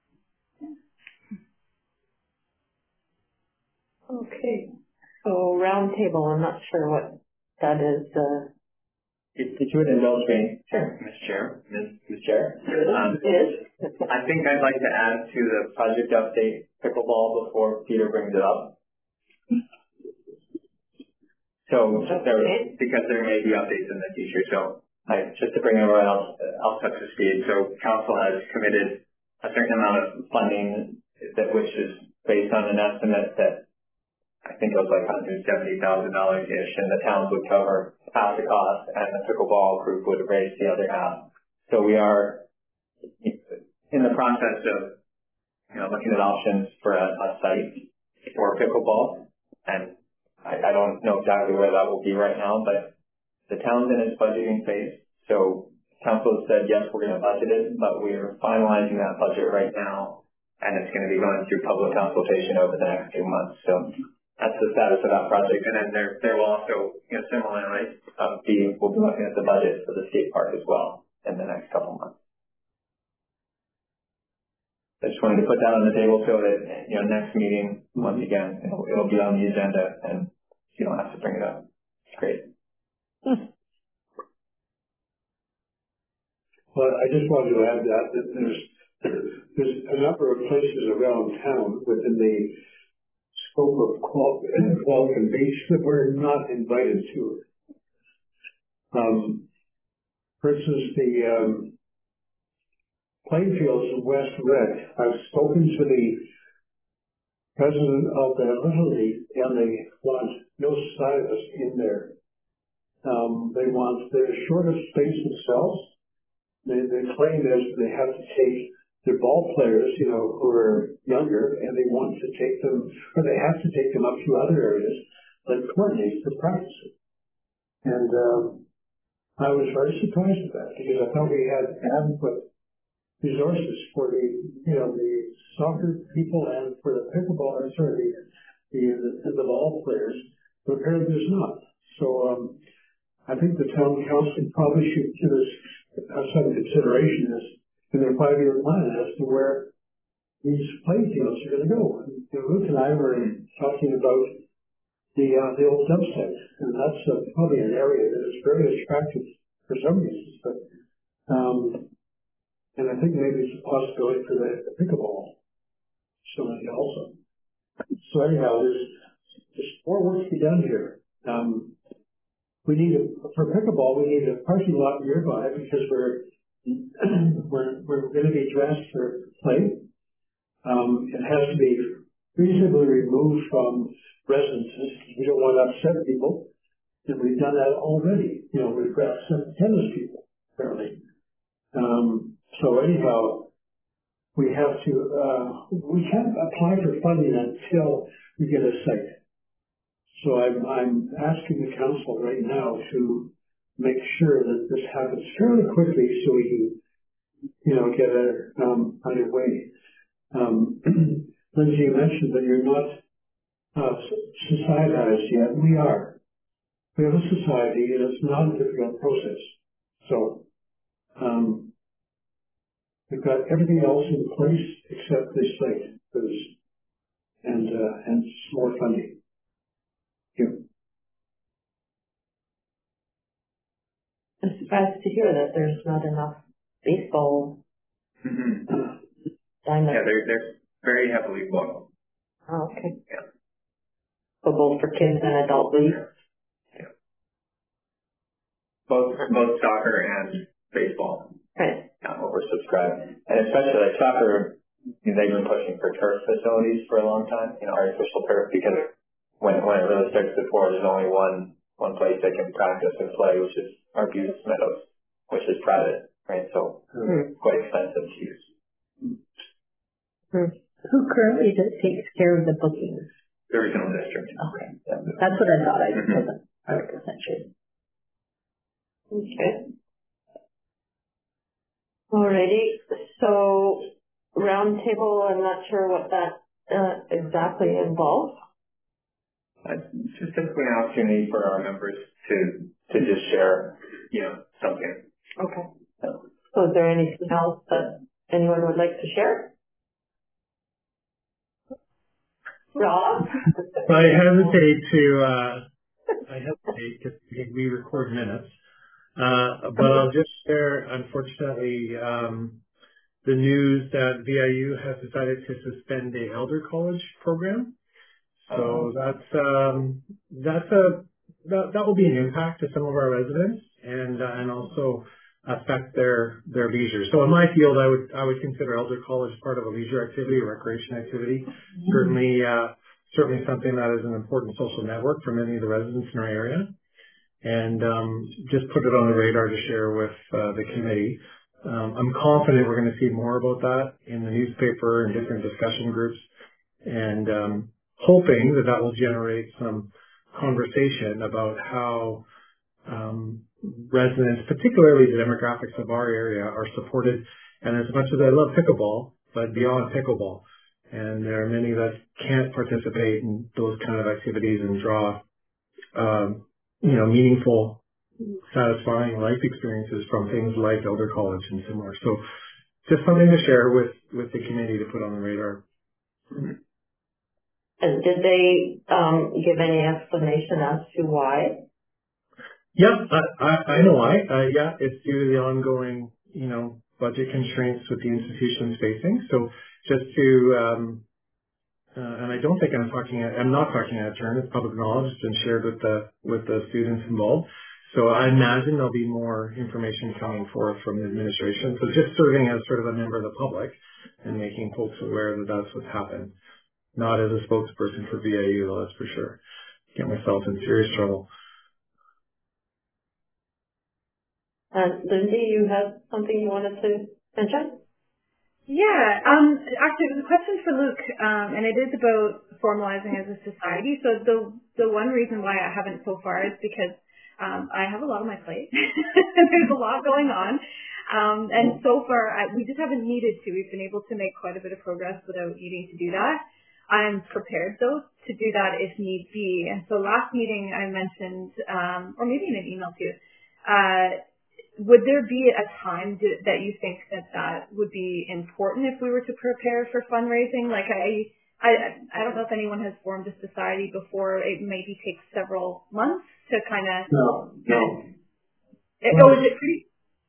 Okay. So roundtable, I'm not sure what that is. If you would indulge me, Ms. Chair, Ms. Chair, I think I'd like to add to the project update pickleball before Peter brings it up. So, because there may be updates in the future, so just to bring everyone else up to speed. So, council has committed a certain amount of funding which is based on an estimate that I think it was like $170,000-ish, and the towns would cover half the cost, and the pickleball group would raise the other half. So we are in the process of, looking at options for a site for pickleball, and I don't know exactly where that will be right now, but the town's in its budgeting phase. So council has said, yes, we're going to budget it, but we're finalizing that budget right now, and it's going to be going through public consultation over the next 2 months. So that's the status of that project. And then there will also, similarly, we'll be looking at the budget for the skate park as well in the next couple months. I just wanted to put that on the table so that, next meeting, once again, it'll be on the agenda and you don't have to bring it up. It's great. Well, I just wanted to add that there's a number of places around town within the scope of Qualicum Beach that we're not invited to. For instance, the Plainfields and West Red. I've spoken to the president of the Little League, and they want no stylists in there. They're short of space themselves. The claim is they have to take their ball players, who are younger, and they want to take them, or they have to take them up to other areas like coordinates for practicing. And I was very surprised at that because I thought we had adequate resources for the soccer people and for the pickleball, the ball players, but apparently there's not. So I think the town council probably should give us some consideration in their 5-year plan as to where these playing fields are going to go. Ruth and I were talking about the old dump site, and that's probably an area that is very attractive for some reasons, but and I think maybe it's a possibility for the pickleball facility also. So anyhow, there's more work to be done here. For pickleball, we need a parking lot nearby because we're going to be dressed for play. It has to be reasonably removed from residences. We don't want to upset people, and we've done that already. We've got some tennis people apparently. So anyhow, we can't apply for funding until we get a site. So I'm asking the council right now to make sure that this happens fairly quickly so we can, get it underway. Lindsay, you mentioned that you're not societized yet. We are. We have a society, and it's not a difficult process. So we've got everything else in place except this site and some more funding. Thank you. I'm surprised to hear that there's not enough baseball. Yeah, they're very heavily booked. Oh, okay. Yeah. So both for kids and adult leagues? Yeah. Both soccer and baseball. Right. Oversubscribed. And especially like soccer, they've been pushing for turf facilities for a long time, artificial turf, because when it really starts to pour, there's only one place they can practice and play, which is Arbutus Meadows, which is private, right? So quite expensive to use. Who currently takes care of the bookings? The regional district. Okay. Yeah. That's what I thought. I wasn't 100% sure. Okay. Alrighty. So roundtable, I'm not sure what that exactly involves. It's just typically an opportunity for our members to just share, something. Okay. So is there anything else that anyone would like to share? Rob? I hesitate because we record minutes. But I'll just share, unfortunately, the news that VIU has decided to suspend the Elder College program. So that will be an impact to some of our residents and also affect their leisure. So in my field, I would consider Elder College part of a leisure activity, a recreation activity. Certainly something that is an important social network for many of the residents in our area. And just put it on the radar to share with the committee. I'm confident we're going to see more about that in the newspaper and different discussion groups, and hoping that will generate some conversation about how residents, particularly the demographics of our area, are supported. And as much as I love pickleball, but beyond pickleball, and there are many that can't participate in those kind of activities and draw meaningful, satisfying life experiences from things like Elder College and similar. So just something to share with the committee to put on the radar. And did they give any explanation as to why? Yeah, I know why. It's due to the ongoing, budget constraints with the institutions facing. So just to and I don't think I'm not talking out of turn. It's public knowledge. It's been shared with the students involved. So I imagine there'll be more information coming forth from the administration. So just serving as sort of a member of the public and making folks aware that that's what's happened. Not as a spokesperson for VIU, though, that's for sure. Get myself in serious trouble. And Lindsay, you have something you wanted to mention? Yeah, actually it was a question for Luke, and it is about formalizing as a society. So the one reason why I haven't so far is because I have a lot on my plate. There's a lot going on. And so far, we just haven't needed to. We've been able to make quite a bit of progress without needing to do that. I'm prepared, though, to do that if need be. And so last meeting I mentioned, or maybe in an email too, would there be a time that you think that would be important if we were to prepare for fundraising? Like I don't know if anyone has formed a society before. It maybe takes several months to kind of. No. Is it pretty?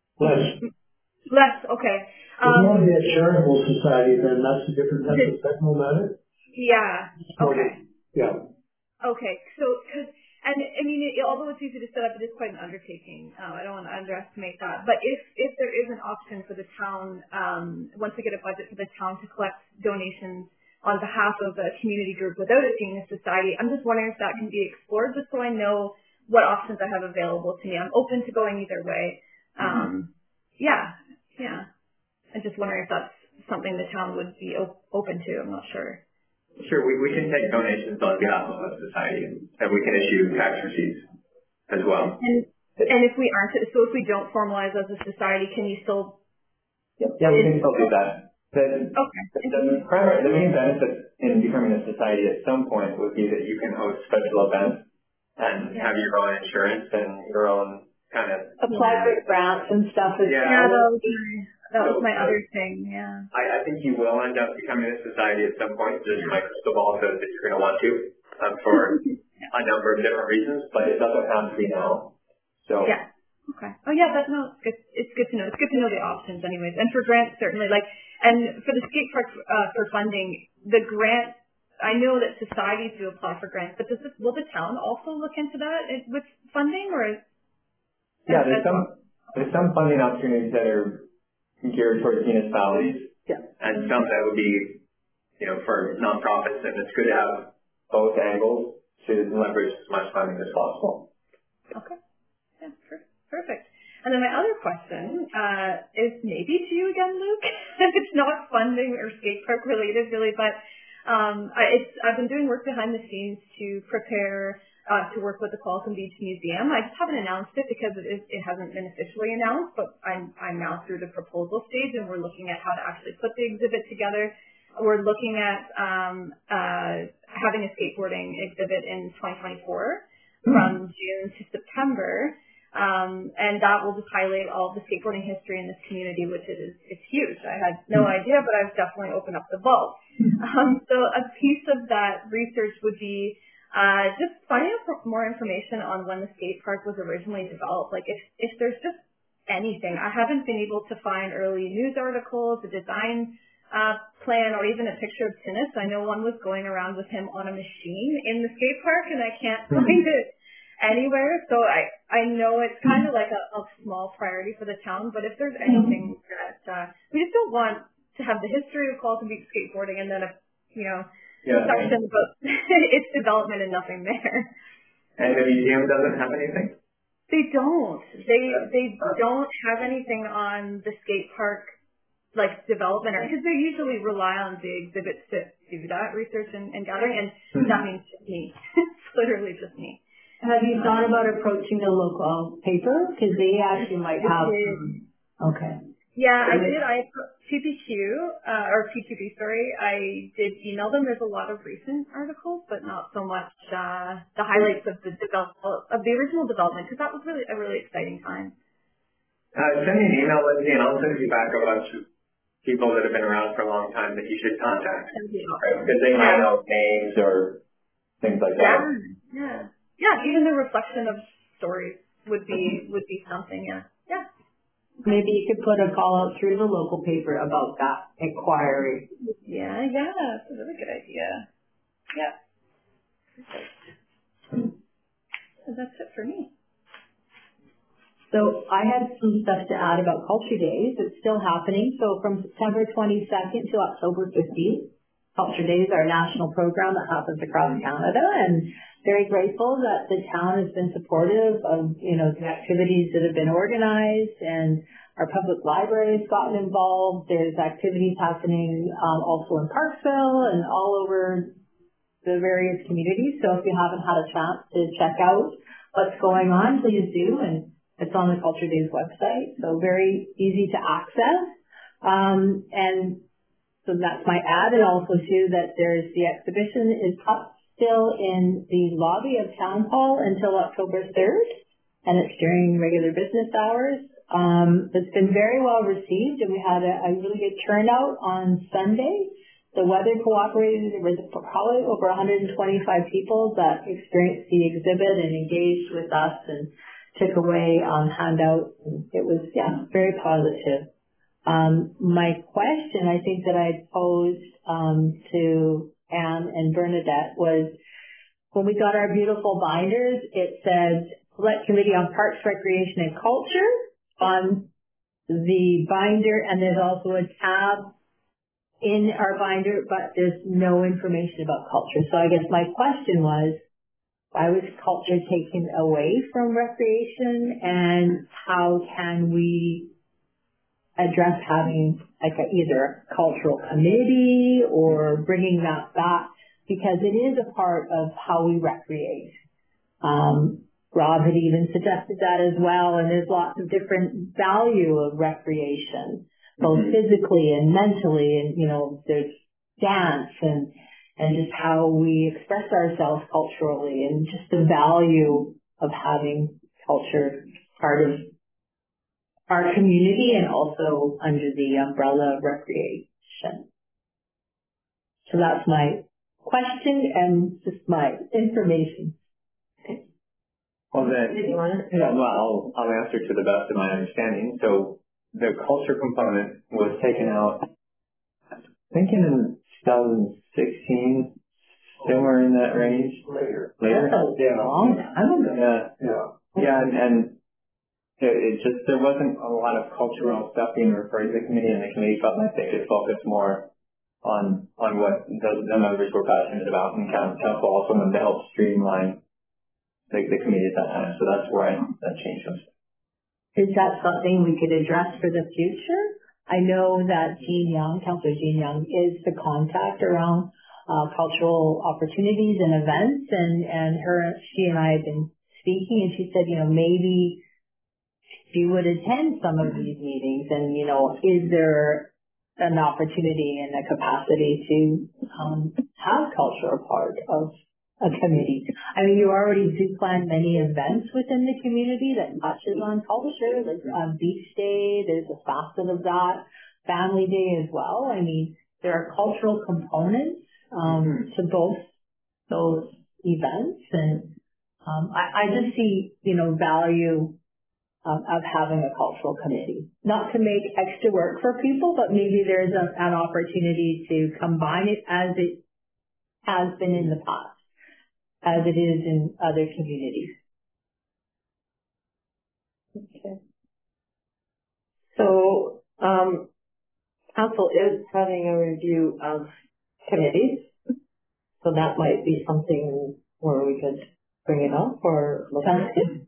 Less. Okay. If you want to be a charitable society, then that's a technical matter. Yeah. Okay. Yeah. Okay. So, and I mean, although it's easy to set up, it is quite an undertaking. I don't want to underestimate that. But if there is an option for the town, once we get a budget for the town to collect donations on behalf of a community group without it being a society, I'm just wondering if that can be explored, just so I know what options I have available to me. I'm open to going either way. Yeah. I'm just wondering if that's something the town would be open to. I'm not sure. Sure, we can take donations on behalf of a society, and we can issue tax receipts as well. And if we aren't, so if we don't formalize as a society, can you still? Yeah, we can still do that. The main benefit in becoming a society at some point would be that you can host special events and have your own insurance and your own kind of apply for grants and stuff. That was my other thing. Yeah. I think you will end up becoming a society at some point. Just my crystal ball says that you're going to want to for a number of different reasons, but it doesn't have to be now. So yeah. Okay. Oh yeah, it's good to know. It's good to know the options, anyways. And for grants, certainly, and for the skate park for funding, the grant. I know that societies do apply for grants, but will the town also look into that with funding, or? Yeah, there's some funding opportunities that are geared towards municipalities, and some that would be, for nonprofits, and it's good to have both angles to leverage as much funding as possible. Okay. Yeah, perfect. And then my other question is maybe to you again, Luke. It's not funding or skate park related, really, but I've been doing work behind the scenes to prepare to work with the Qualicum Beach Museum. I just haven't announced it because it hasn't been officially announced, but I'm now through the proposal stage, and we're looking at how to actually put the exhibit together. We're looking at having a skateboarding exhibit in 2024 from June to September, and that will just highlight all of the skateboarding history in this community, which it's huge. I had no idea, but I've definitely opened up the vault. So a piece of that research would be just finding out more information on when the skate park was originally developed. Like if there's just anything. I haven't been able to find early news articles, a design plan, or even a picture of Tinnis. I know one was going around with him on a machine in the skate park, and I can't find it anywhere. So I know it's kind of like a small priority for the town, but if there's anything that we just don't want to have the history of Qualicum Beach skateboarding and then section about its development and nothing there. And the museum doesn't have anything? They don't. They don't have anything on the skate park like development, because they usually rely on the exhibits to do that research and gathering, and that means just me. It's literally just me. Have you thought about approaching the local paper? Because they actually might have some. Okay. Yeah, I did. TPQ, or PQB, sorry, I did email them. There's a lot of recent articles, but not so much the highlights of the original development, because that was really a really exciting time. Send me an email, Lindsay, and I'll send you back a bunch of people that have been around for a long time that you should contact. Right? Because they might know names or things like that. Yeah. Even the reflection of stories would be something. Yeah. Maybe you could put a call out through the local paper about that inquiry. Yeah, that's a really good idea. Yeah. So that's it for me. So I had some stuff to add about Culture Days. It's still happening. So from September 22nd to October 15th, Culture Days are a national program that happens across Canada, and very grateful that the town has been supportive of, the activities that have been organized, and our public library has gotten involved. There's activities happening also in Parkville and all over the various communities. So if you haven't had a chance to check out what's going on, please do. And it's on the Culture Days website. So very easy to access. And so that's my ad. And also too that there's the exhibition is up still in the lobby of Town Hall until October 3rd. And it's during regular business hours. It's been very well received, and we had a really good turnout on Sunday. The weather cooperated. There was probably over 125 people that experienced the exhibit and engaged with us and took away handouts. It was, very positive. My question, I think that I posed to Anne and Bernadette was, when we got our beautiful binders, it said Select Committee on Parks, Recreation and Culture on the binder, and there's also a tab in our binder, but there's no information about culture. So I guess my question was, why was culture taken away from recreation, and how can we address having either a cultural committee or bringing that back, because it is a part of how we recreate. Rob had even suggested that as well, and there's lots of different value of recreation, both physically and mentally, and there's dance and just how we express ourselves culturally, and just the value of having culture part of our community and also under the umbrella of recreation. So that's my question and just my information. Well, I'll answer to the best of my understanding. So the culture component was taken out, I think in 2016, somewhere in that range. Later. That's a long time ago. Yeah, and it just, there wasn't a lot of cultural stuff being referred to the committee, and the committee felt like they could focus more on what the members were passionate about, and council also wanted to help streamline the committee at that time. So that's where that change was. Is that something we could address for the future? I know that Councillor Jean Young is the contact around cultural opportunities and events, and she and I had been speaking, and she said, maybe she would attend some of these meetings, and is there an opportunity and a capacity to have culture a part of a committee? I mean, you already do plan many events within the community that touches on culture, like Beach Day, there's a facet of that, Family Day as well. I mean, there are cultural components to both those events, and I just see, value of having a cultural committee. Not to make extra work for people, but maybe there's an opportunity to combine it as it has been in the past, as it is in other communities. Okay. So, council is having a review of committees, so that might be something where we could bring it up or look at it.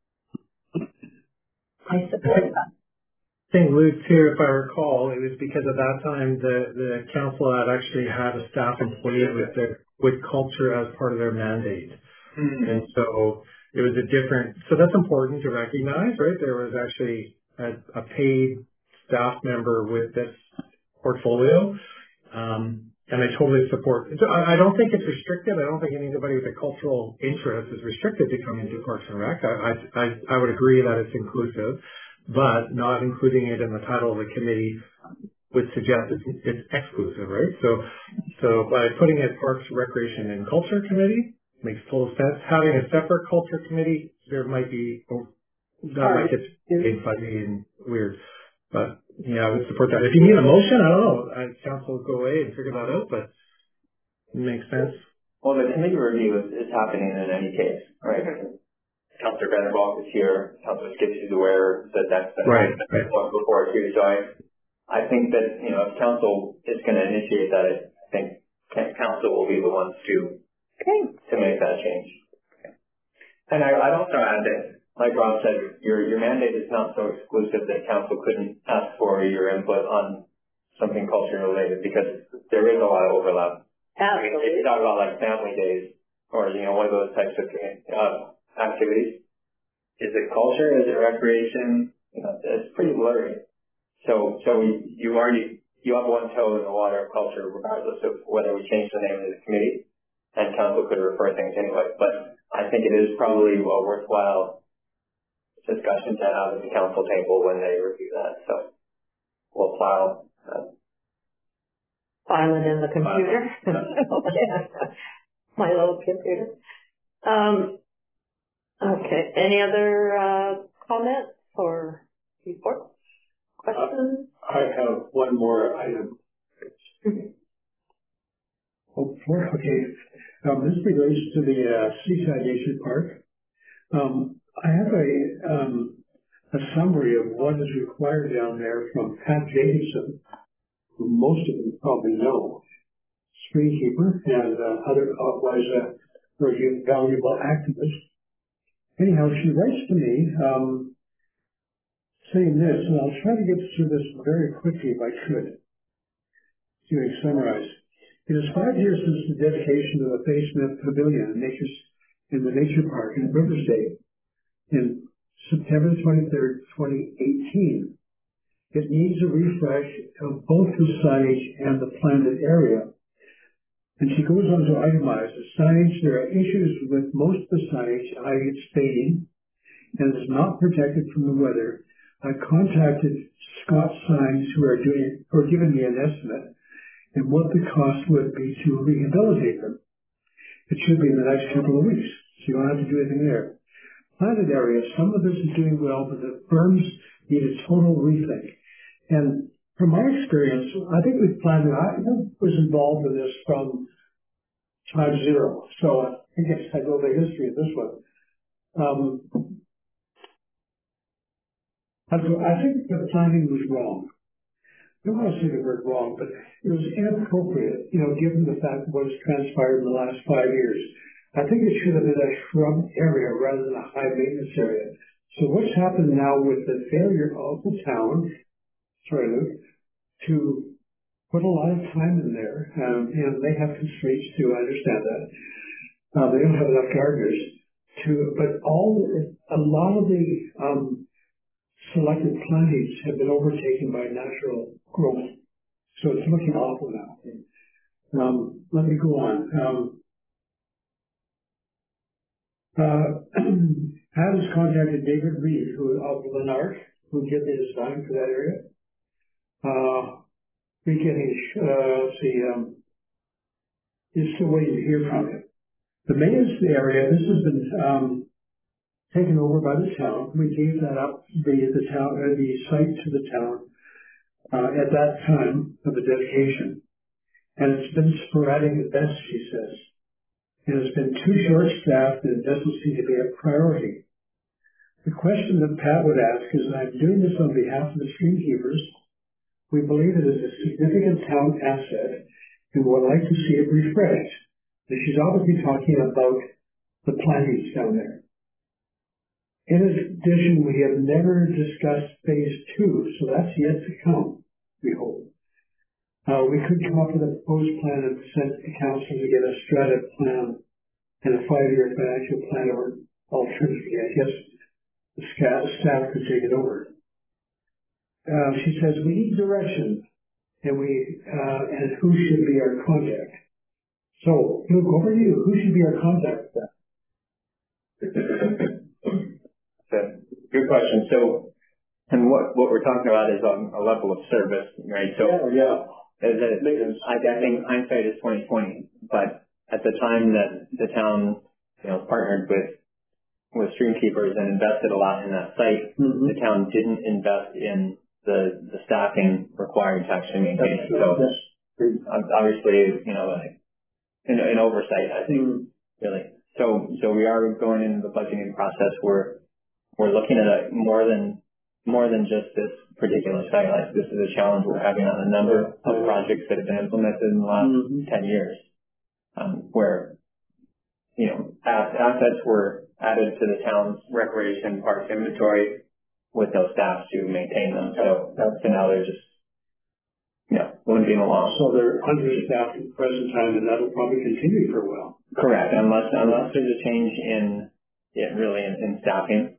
I support that. I think Luke too, if I recall, it was because at that time the council had actually had a staff employee with culture as part of their mandate. And so it was so that's important to recognize, right? There was actually a paid staff member with this portfolio. And I totally support. So I don't think it's restricted. I don't think anybody with a cultural interest is restricted to come into Parks and Rec. I would agree that it's inclusive, but not including it in the title of the committee would suggest it's exclusive, right? So by putting it Parks, Recreation, and Culture Committee makes total sense. Having a separate Culture Committee, that might get fuzzy and weird. But yeah, I would support that. If you need a motion, I don't know. Council will go away and figure that out, but it makes sense. Well, the committee review is happening in any case, right? Councillor Vanderbalk is here. Councillor Skips is aware that that's been happening before too. So I think that, if council is going to initiate that, I think council will be the ones to make that change. And I'd also add that, like Rob said, your mandate is not so exclusive that council couldn't ask for your input on something culture related, because there is a lot of overlap. Absolutely. If you talk about like family days or, one of those types of activities, is it culture? Is it recreation? It's pretty blurry. So you have one toe in the water of culture, regardless of whether we change the name of the committee, and council could refer things anyway. But I think it is probably a worthwhile discussion to have at the council table when they review that. So we'll file it in the computer. My little computer. Okay. Any other comments or reports? Questions? I have one more item. Okay. This relates to the Seaside Nature Park. I have a summary of what is required down there from Pat Jacobson, who most of you probably know, screenkeeper and otherwise a very valuable activist. Anyhow, she writes to me saying this, and I'll try to get through this very quickly if I could. To summarize, it is 5 years since the dedication of the Faye Smith Pavilion in the Nature Park in Riversdale in September 23rd, 2018. It needs a refresh of both the signage and the planted area. And she goes on to itemize the signage. There are issues with most of the signage, i.e. it's fading and is not protected from the weather. I contacted Scott Signs, who are giving me an estimate and what the cost would be to rehabilitate them. It should be in the next couple of weeks, so you don't have to do anything there. Planted area, some of this is doing well, but the berms need a total rethink. And from my experience, I think we've planted, I was involved in this from time zero, so I guess I know the history of this one. I think the planting was wrong. I don't want to say the word wrong, but it was inappropriate, given the fact of what has transpired in the last 5 years. I think it should have been a shrub area rather than a high maintenance area. So what's happened now with the failure of the town, Luke, to put a lot of time in there, and they have constraints too. I understand that. They don't have enough gardeners but a lot of the selected plantings have been overtaken by natural growth. So it's looking awful now. Let me go on. Adams contacted David Reed, who of Lenart, who did the design for that area. Is still waiting to hear from him. The Mayes area, this has been taken over by the town. We gave that up, the site to the town at that time of the dedication. And it's been sporadic at best, she says. It has been too short-staffed and it doesn't seem to be a priority. The question that Pat would ask is, I'm doing this on behalf of the streamkeepers. We believe it is a significant town asset and would like to see it refreshed. And she's obviously talking about the plantings down there. In addition, we have never discussed phase 2, so that's yet to come, we hope. We could come up with a proposed plan and present to the council to get a strata plan and a 5-year financial plan or alternatively, I guess the staff could take it over. She says we need direction and who should be our contact. So, Luke, over to you. Who should be our contact for that? Good question. So, and what we're talking about is on a level of service, right? So, I think hindsight is 20/20, but at the time that the town, partnered with Streamkeepers and invested a lot in that site, the town didn't invest in the staffing required to actually maintain it. So, obviously, an oversight, I think, really. So we are going into the budgeting process where we're looking at more than just this particular site. Like, this is a challenge we're having on a number of projects that have been implemented in the last 10 years, where, assets were added to the town's recreation parks inventory with no staff to maintain them. So now they're just, limping along. So they're understaffed at the present time, and that'll probably continue for a while. Correct, unless there's a change in staffing.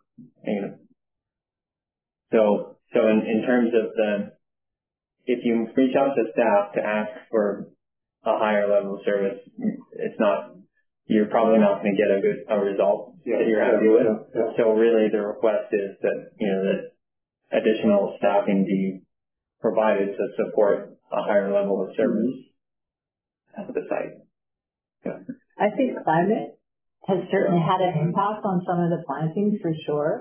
So in terms of if you reach out to staff to ask for a higher level of service, you're probably not going to get a result that you're happy with. Yeah. So really the request is that, that additional staffing be provided to support a higher level of service at the site. Yeah. I think climate has certainly had an impact on some of the plantings for sure.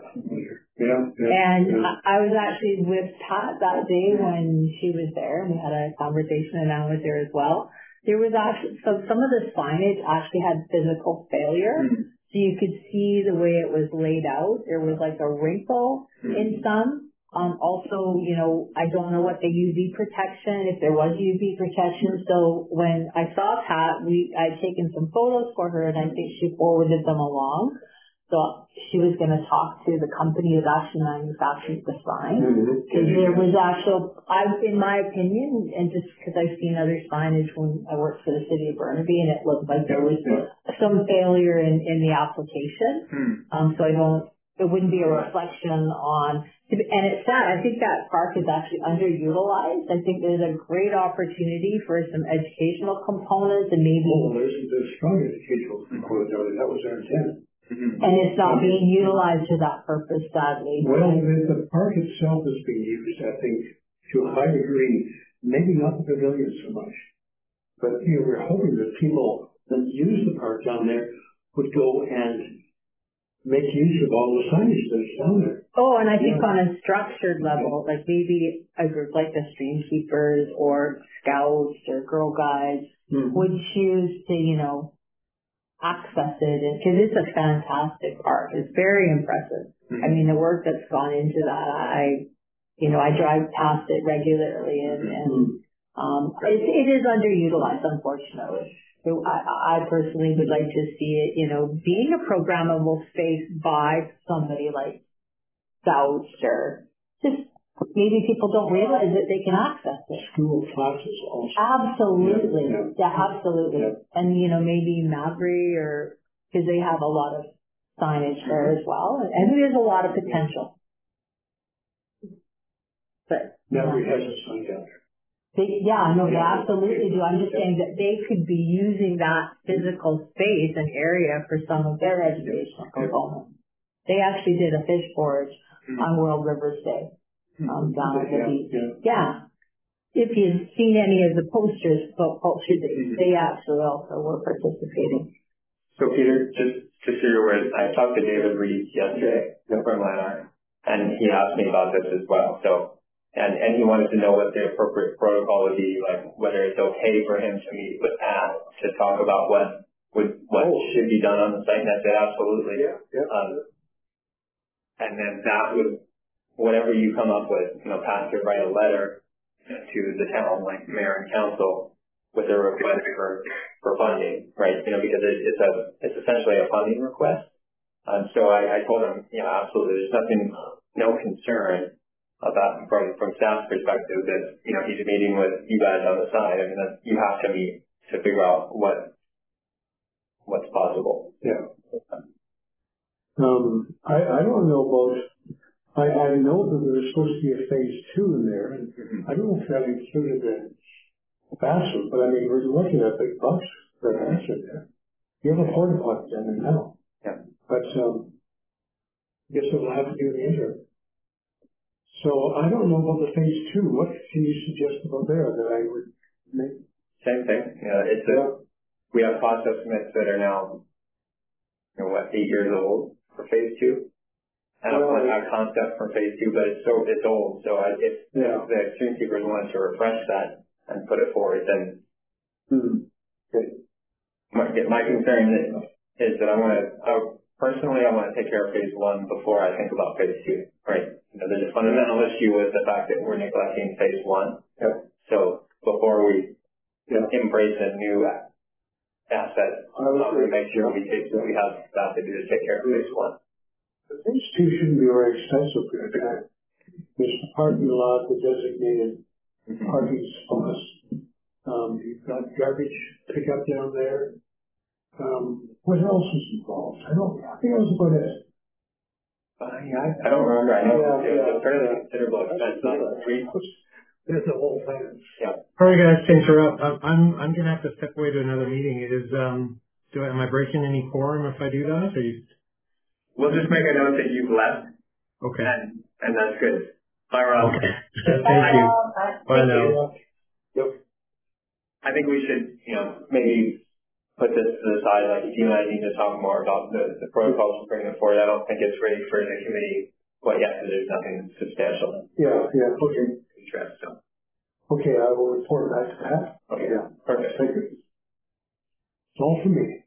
I was actually with Pat that day when she was there, and we had a conversation, and I was there as well. There was actually some of the signage actually had physical failure. So you could see the way it was laid out. There was like a wrinkle in some. Also, I don't know what the UV protection, if there was UV protection. So when I saw Pat, I'd taken some photos for her, and I think she forwarded them along. So she was going to talk to the company that actually manufactures the sign. Because there was in my opinion, and just because I've seen other signage when I worked for the city of Burnaby, and it looked like there was some failure in the application. So it wouldn't be a reflection on. And it's sad. I think that park is actually underutilized. I think there's a great opportunity for some educational components and maybe. Well, there's strong educational components. That was our intent. And it's not being utilized to that purpose, sadly. Well, the park itself is being used, I think, to a high degree. Maybe not the pavilion so much, but we're hoping that people that use the park down there would go and make use of all the signage that's down there. Oh, and I think on a structured level, like maybe a group like the Streamkeepers or Scouts or Girl Guides would choose to, access it, because it's a fantastic park. It's very impressive. I mean, the work that's gone into that, I drive past it regularly, and it is underutilized, unfortunately. So I personally would like to see it, being a programmable space by somebody like Scouts or just maybe people don't realize that they can access it. School classes also. Absolutely. Yeah, absolutely. Yeah. And, maybe Mabry because they have a lot of signage there as well. And there's a lot of potential. But Mabry has a sign down there. they absolutely do. I'm just saying that they could be using that physical space and area for some of their educational components. They actually did a fish forage on World Rivers Day down at the beach. Yeah. If you've seen any of the posters about Culture Day, they actually also were participating. So Peter, just so you're aware, I talked to David Reed yesterday from Lanark, and he asked me about this as well. So, and he wanted to know what the appropriate protocol would be, like whether it's okay for him to meet with Pat to talk about what should be done on the site. And I said absolutely. And then that would, whatever you come up with, Pat could write a letter to the town, like mayor and council, with a request for funding, right? Because it's essentially a funding request. So I told him, absolutely, there's no concern about from staff's perspective that he's meeting with you guys on the side. I mean, you have to meet to figure out what's possible. Yeah. I don't know about. I know that there's supposed to be a phase 2 in there, and I don't know if that included the bathroom, but I mean, we're looking at big bucks for an answer there. You have a porta potty down there now. Yeah. But I guess it'll have to do in the interim. So I don't know about the phase 2. What can you suggest about there that I would make? Same thing. We have cost estimates that are now, 8 years old for phase 2. And a concept for phase 2, but it's old. So if the extreme keepers wanted to refresh that and put it forward, then my concern is that I want to take care of phase 1 before I think about phase 2. Right? There's a fundamental issue with the fact that we're neglecting phase 1. Yep. So before we embrace a new asset, we make sure we have stuff to do to take care of phase 1. The phase 2 shouldn't be very expensive. There's the parking lot, the designated parking spots. You've got garbage pickup down there. What else is involved? I think that was about it. I don't remember. I know it's a fairly considerable expense. There's the whole thing. Yeah. Sorry guys to interrupt. I'm gonna have to step away to another meeting. Am I breaking any quorum if I do that? We'll just make a note that you've left. Okay. And that's good. Bye, Rob. Okay. Thank you. Bye now. Yep. I think we should, maybe put this to the side. Like, if you and I need to talk more about the protocols for bringing it forward, I don't think it's ready for the committee quite yet, because there's nothing substantial. Yeah. Okay. Interest. So. Okay, I will report back to Pat. Okay. Yeah. Perfect. Thank you. It's all for me.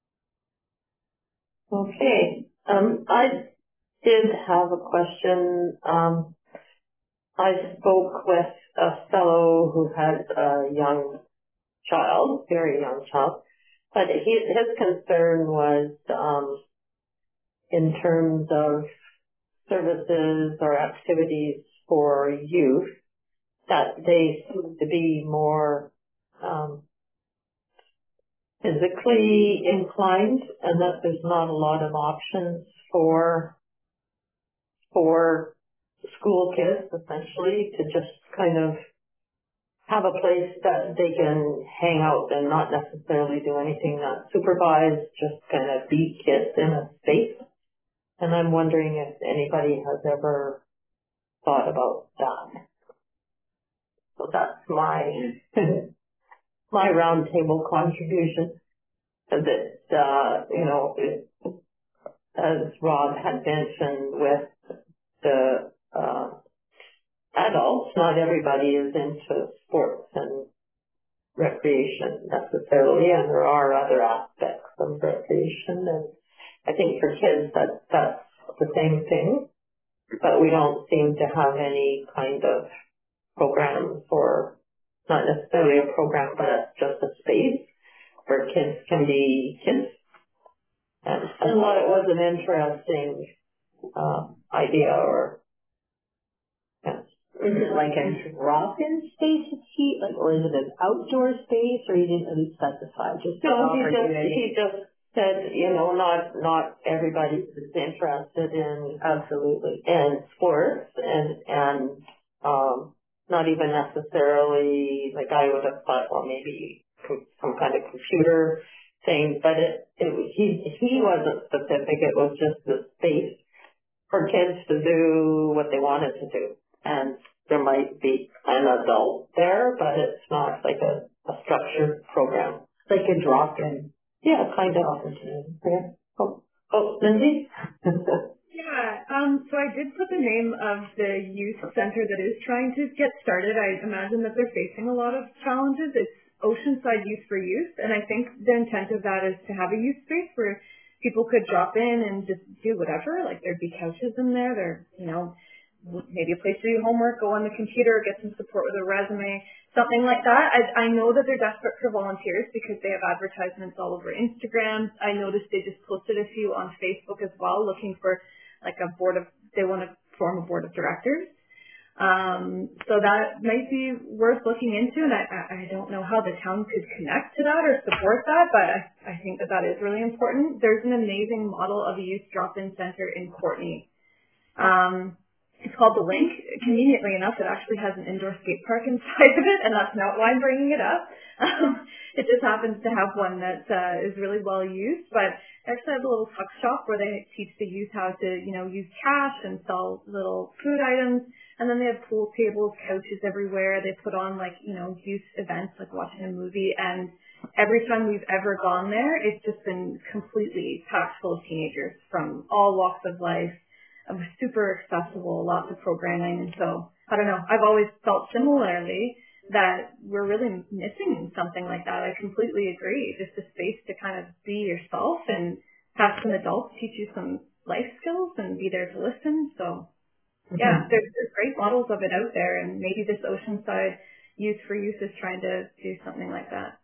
Okay. I did have a question. I spoke with a fellow who has a young child, very young child, but his concern was in terms of services or activities for youth, that they seem to be more physically inclined, and that there's not a lot of options for school kids, essentially, to just kind of have a place that they can hang out and not necessarily do anything that's supervised, just kind of be kids in a space. And I'm wondering if anybody has ever thought about that. So that's my my roundtable contribution. That as Rob had mentioned, with the adults, not everybody is into sports and recreation necessarily, and there are other aspects of recreation. And I think for kids that's the same thing, but we don't seem to have any kind of program for, not necessarily a program, but just a space where kids can be kids. And I thought it was an interesting idea, or like a drop-in space to heat, like, or is it an outdoor space, or you didn't really specify? Just no, he just said, not everybody is interested in absolutely in sports and not even necessarily like I would have thought, well, maybe some kind of computer thing, but he wasn't specific. It was just the space for kids to do what they wanted to do, and there might be an adult there, but it's not like a structured program. like a drop-in. Yeah, kind of opportunity. Yeah. Oh, Lindsay? Yeah, so I did put the name of the youth center that is trying to get started. I imagine that they're facing a lot of challenges. It's Oceanside Youth for Youth, and I think the intent of that is to have a youth space where people could drop in and just do whatever. Like there'd be couches in there. There, maybe a place to do homework, go on the computer, get some support with a resume, something like that. I know that they're desperate for volunteers because they have advertisements all over Instagram. I noticed they just posted a few on Facebook as well, looking for like they want to form a board of directors. So that might be worth looking into, and I don't know how the town could connect to that or support that, but I think that is really important. There's an amazing model of a youth drop-in center in Courtenay. It's called The Link. Conveniently enough, it actually has an indoor skate park inside of it, and that's not why I'm bringing it up. It just happens to have one that is really well used, but they actually have a little tuck shop where they teach the youth how to, use cash and sell little food items, and then they have pool tables, couches everywhere. They put on, youth events, like watching a movie, and every time we've ever gone there, it's just been completely packed full of teenagers from all walks of life. Super accessible, lots of programming, and so I don't know. I've always felt similarly that we're really missing something like that. I completely agree. Just a space to kind of be yourself and have some adults teach you some life skills and be there to listen. So yeah, there's great models of it out there, and maybe this Oceanside Youth for Youth is trying to do something like that.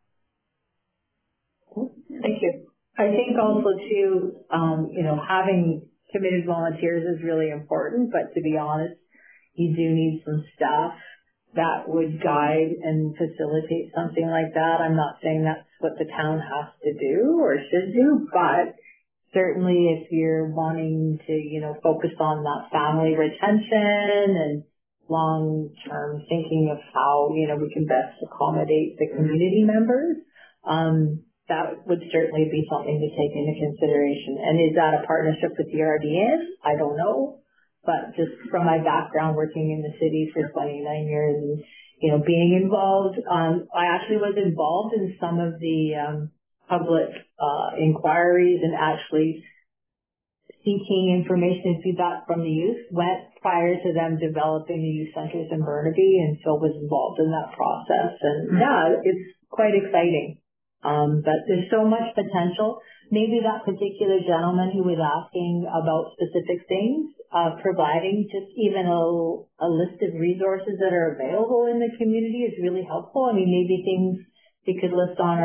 Thank you. I think also too, having committed volunteers is really important, but to be honest, you do need some staff that would guide and facilitate something like that. I'm not saying that's what the town has to do or should do, but certainly if you're wanting to, focus on that family retention and long-term thinking of how, we can best accommodate the community members, that would certainly be something to take into consideration. And is that a partnership with the RDN? I don't know. But just from my background working in the city for 29 years and, being involved, I actually was involved in some of the public inquiries and actually seeking information and feedback from the youth went prior to them developing the youth centers in Burnaby, and so was involved in that process. And yeah, it's quite exciting. But there's so much potential. Maybe that particular gentleman who was asking about specific things, providing just even a list of resources that are available in the community is really helpful. I mean, maybe things we could list on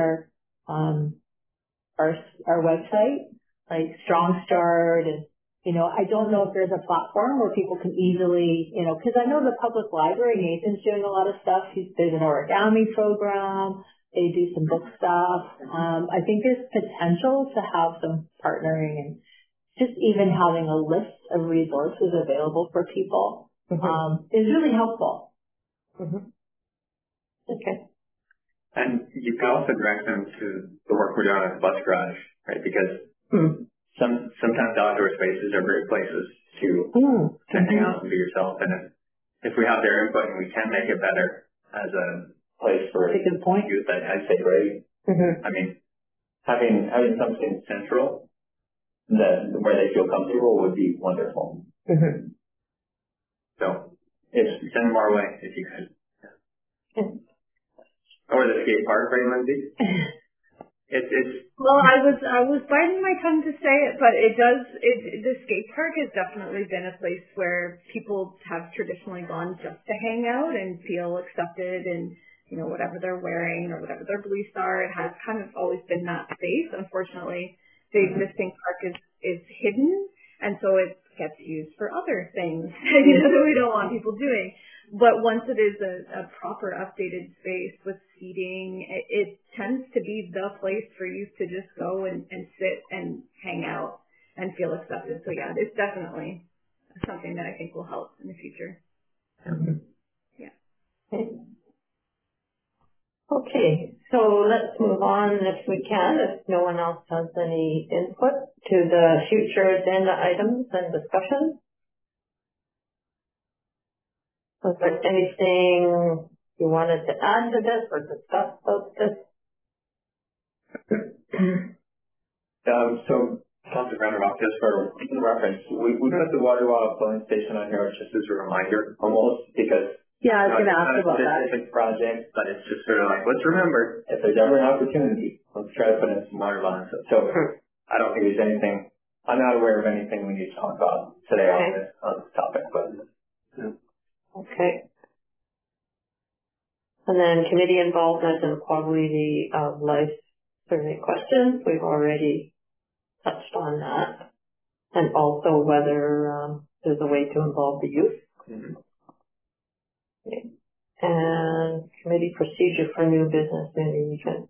our website, like Strong Start, and I don't know if there's a platform where people can easily, because I know the public library, Nathan's doing a lot of stuff. There's an origami program. They do some book stuff. I think there's potential to have some partnering and just even having a list of resources available for people is really helpful. Okay. And you can also direct them to the work we're doing at the bus garage, right? Because sometimes outdoor spaces are great places to hang out and be yourself. And if we have their input and we can make it better as a place for youth, I'd say great. I mean, having something central where they feel comfortable would be wonderful. So, send them our way if you could. Or the skate park, right, Lindsay? Well, I was biting my tongue to say it, but the skate park has definitely been a place where people have traditionally gone just to hang out and feel accepted and, whatever they're wearing or whatever their beliefs are. It has kind of always been that space. Unfortunately, the existing park is hidden, and so it's gets used for other things that we don't want people doing. But once it is a proper updated space with seating, it tends to be the place for youth to just go and sit and hang out and feel accepted. So yeah, it's definitely something that I think will help in the future. Yeah. Okay, so let's move on if we can, if no one else has any input to the future agenda items and discussion. Was there anything you wanted to add to this or discuss about this? So, Councilor Vanderhoff, just for reference, we put the Waterwell filling station on here just as a reminder, almost, because yeah, I was going to ask about that. Specific project, but it's just sort of like, let's remember, if there's ever an opportunity, let's try to put in some water lines. So I don't think there's anything, I'm not aware of anything we need to talk about today on this topic, but. Okay. And then committee involvement in quality of life survey questions. We've already touched on that. And also whether there's a way to involve the youth. Mm-hmm. Okay. And committee procedure for new business management.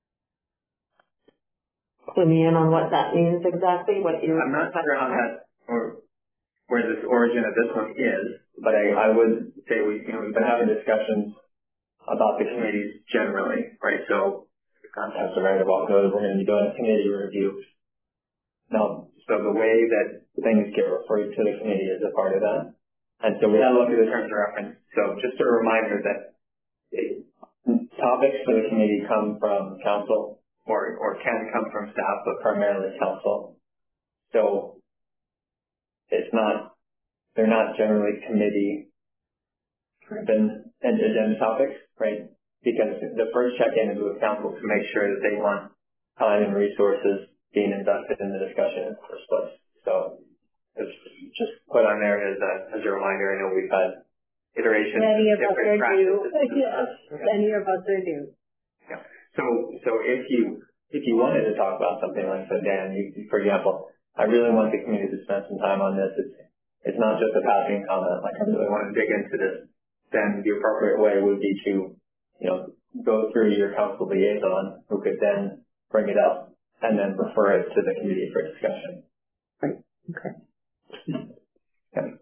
Clue me in on what that means exactly. I'm not sure how that or where this origin of this one is, but I would say we've been having discussions about the committees generally, right? So the concepts are right about those. We're going to be doing a committee review. Now, so the way that things get referred to the committee is a part of that. And so we had a look at the terms of reference. So just a reminder that topics for the committee come from council or can come from staff, but primarily council. So they're not generally committee driven agenda topics, right? Because the first check-in is with council to make sure that they want time and resources being invested in the discussion in the first place. So it's just put on there as a reminder. I know we've had iterations. Many of us are new. Yes, many of us are new. Yeah. So if you wanted to talk about something like that, Dan, for example, I really want the community to spend some time on this. It's not just a passing comment. Like I really want to dig into this. Then the appropriate way would be to, go through your council liaison, who could then bring it up and then refer it to the committee for discussion. Right. Okay. Okay.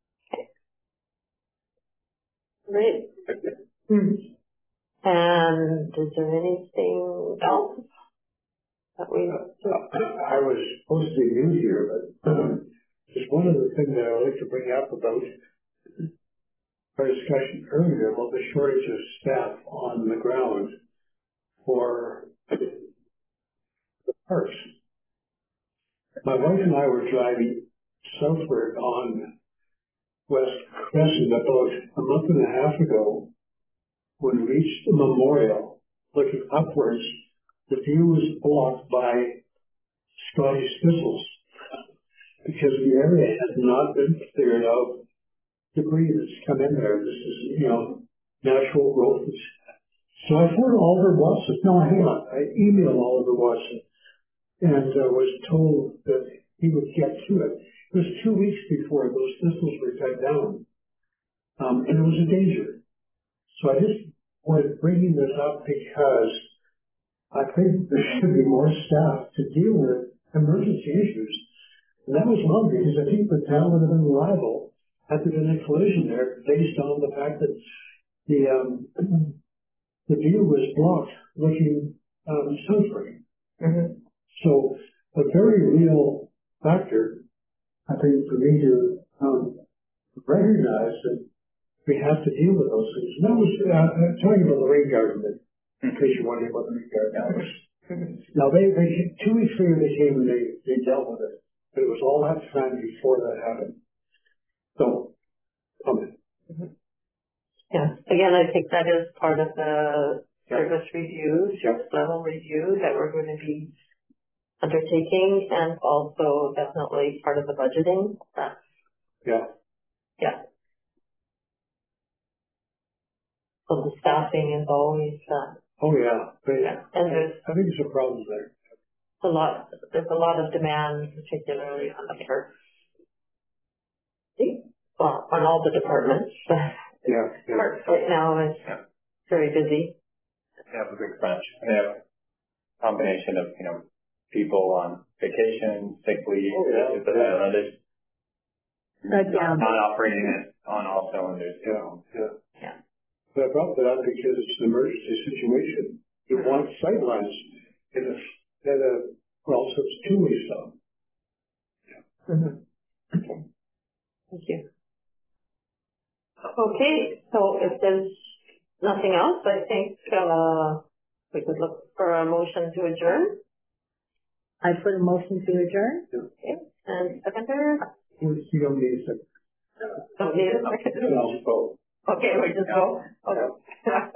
Great. Mm-hmm. And is there anything else that we? I was supposed to be new here, but just one of the things that I would like to bring up about our discussion earlier about the shortage of staff on the ground for the parks. My wife and I were driving southward on West Crescent about a month and a half ago. When we reached the memorial, looking upwards, the view was blocked by Scottish thistles because the area has not been cleared out. Debris that's come in there. This is, natural growth. So I phoned Oliver Watson. No, hang on. I emailed Oliver Watson and was told that he would get to it. It was 2 weeks before those thistles were cut down, and it was a danger. So I just was bringing this up because I think there should be more staff to deal with emergency issues. And that was one because I think the town would have been liable had there been a collision there based on the fact that the view was blocked looking southward. Mm-hmm. So a very real factor, I think, for me to recognize that we have to deal with those things. And that was talking about the rain garden, in case you're wondering what the rain garden is. Now, they 2 weeks later they came and they dealt with it, but it was all that time before that happened. So, yeah. Again, I think that is part of the service review, service level review that we're going to be undertaking, and also definitely part of the budgeting. Yeah. So the staffing is always. And I think there's a problem there. There's a lot of demand, particularly on the parks well, on all the departments. Yeah. Parks right now is very busy. They have a big crunch. They have a combination of, people on vacation, sick leave, they're not operating it on all cylinders. Yeah. But I brought that up because it's an emergency situation. You want sightlines so it's two-way stuff. Mm-hmm. Okay. Thank you. Okay, so if there's nothing else, I think we could look for a motion to adjourn. I put a motion to adjourn. Okay, and seconder? You don't need a second. Don't need a second? No. Okay, we just go. Okay.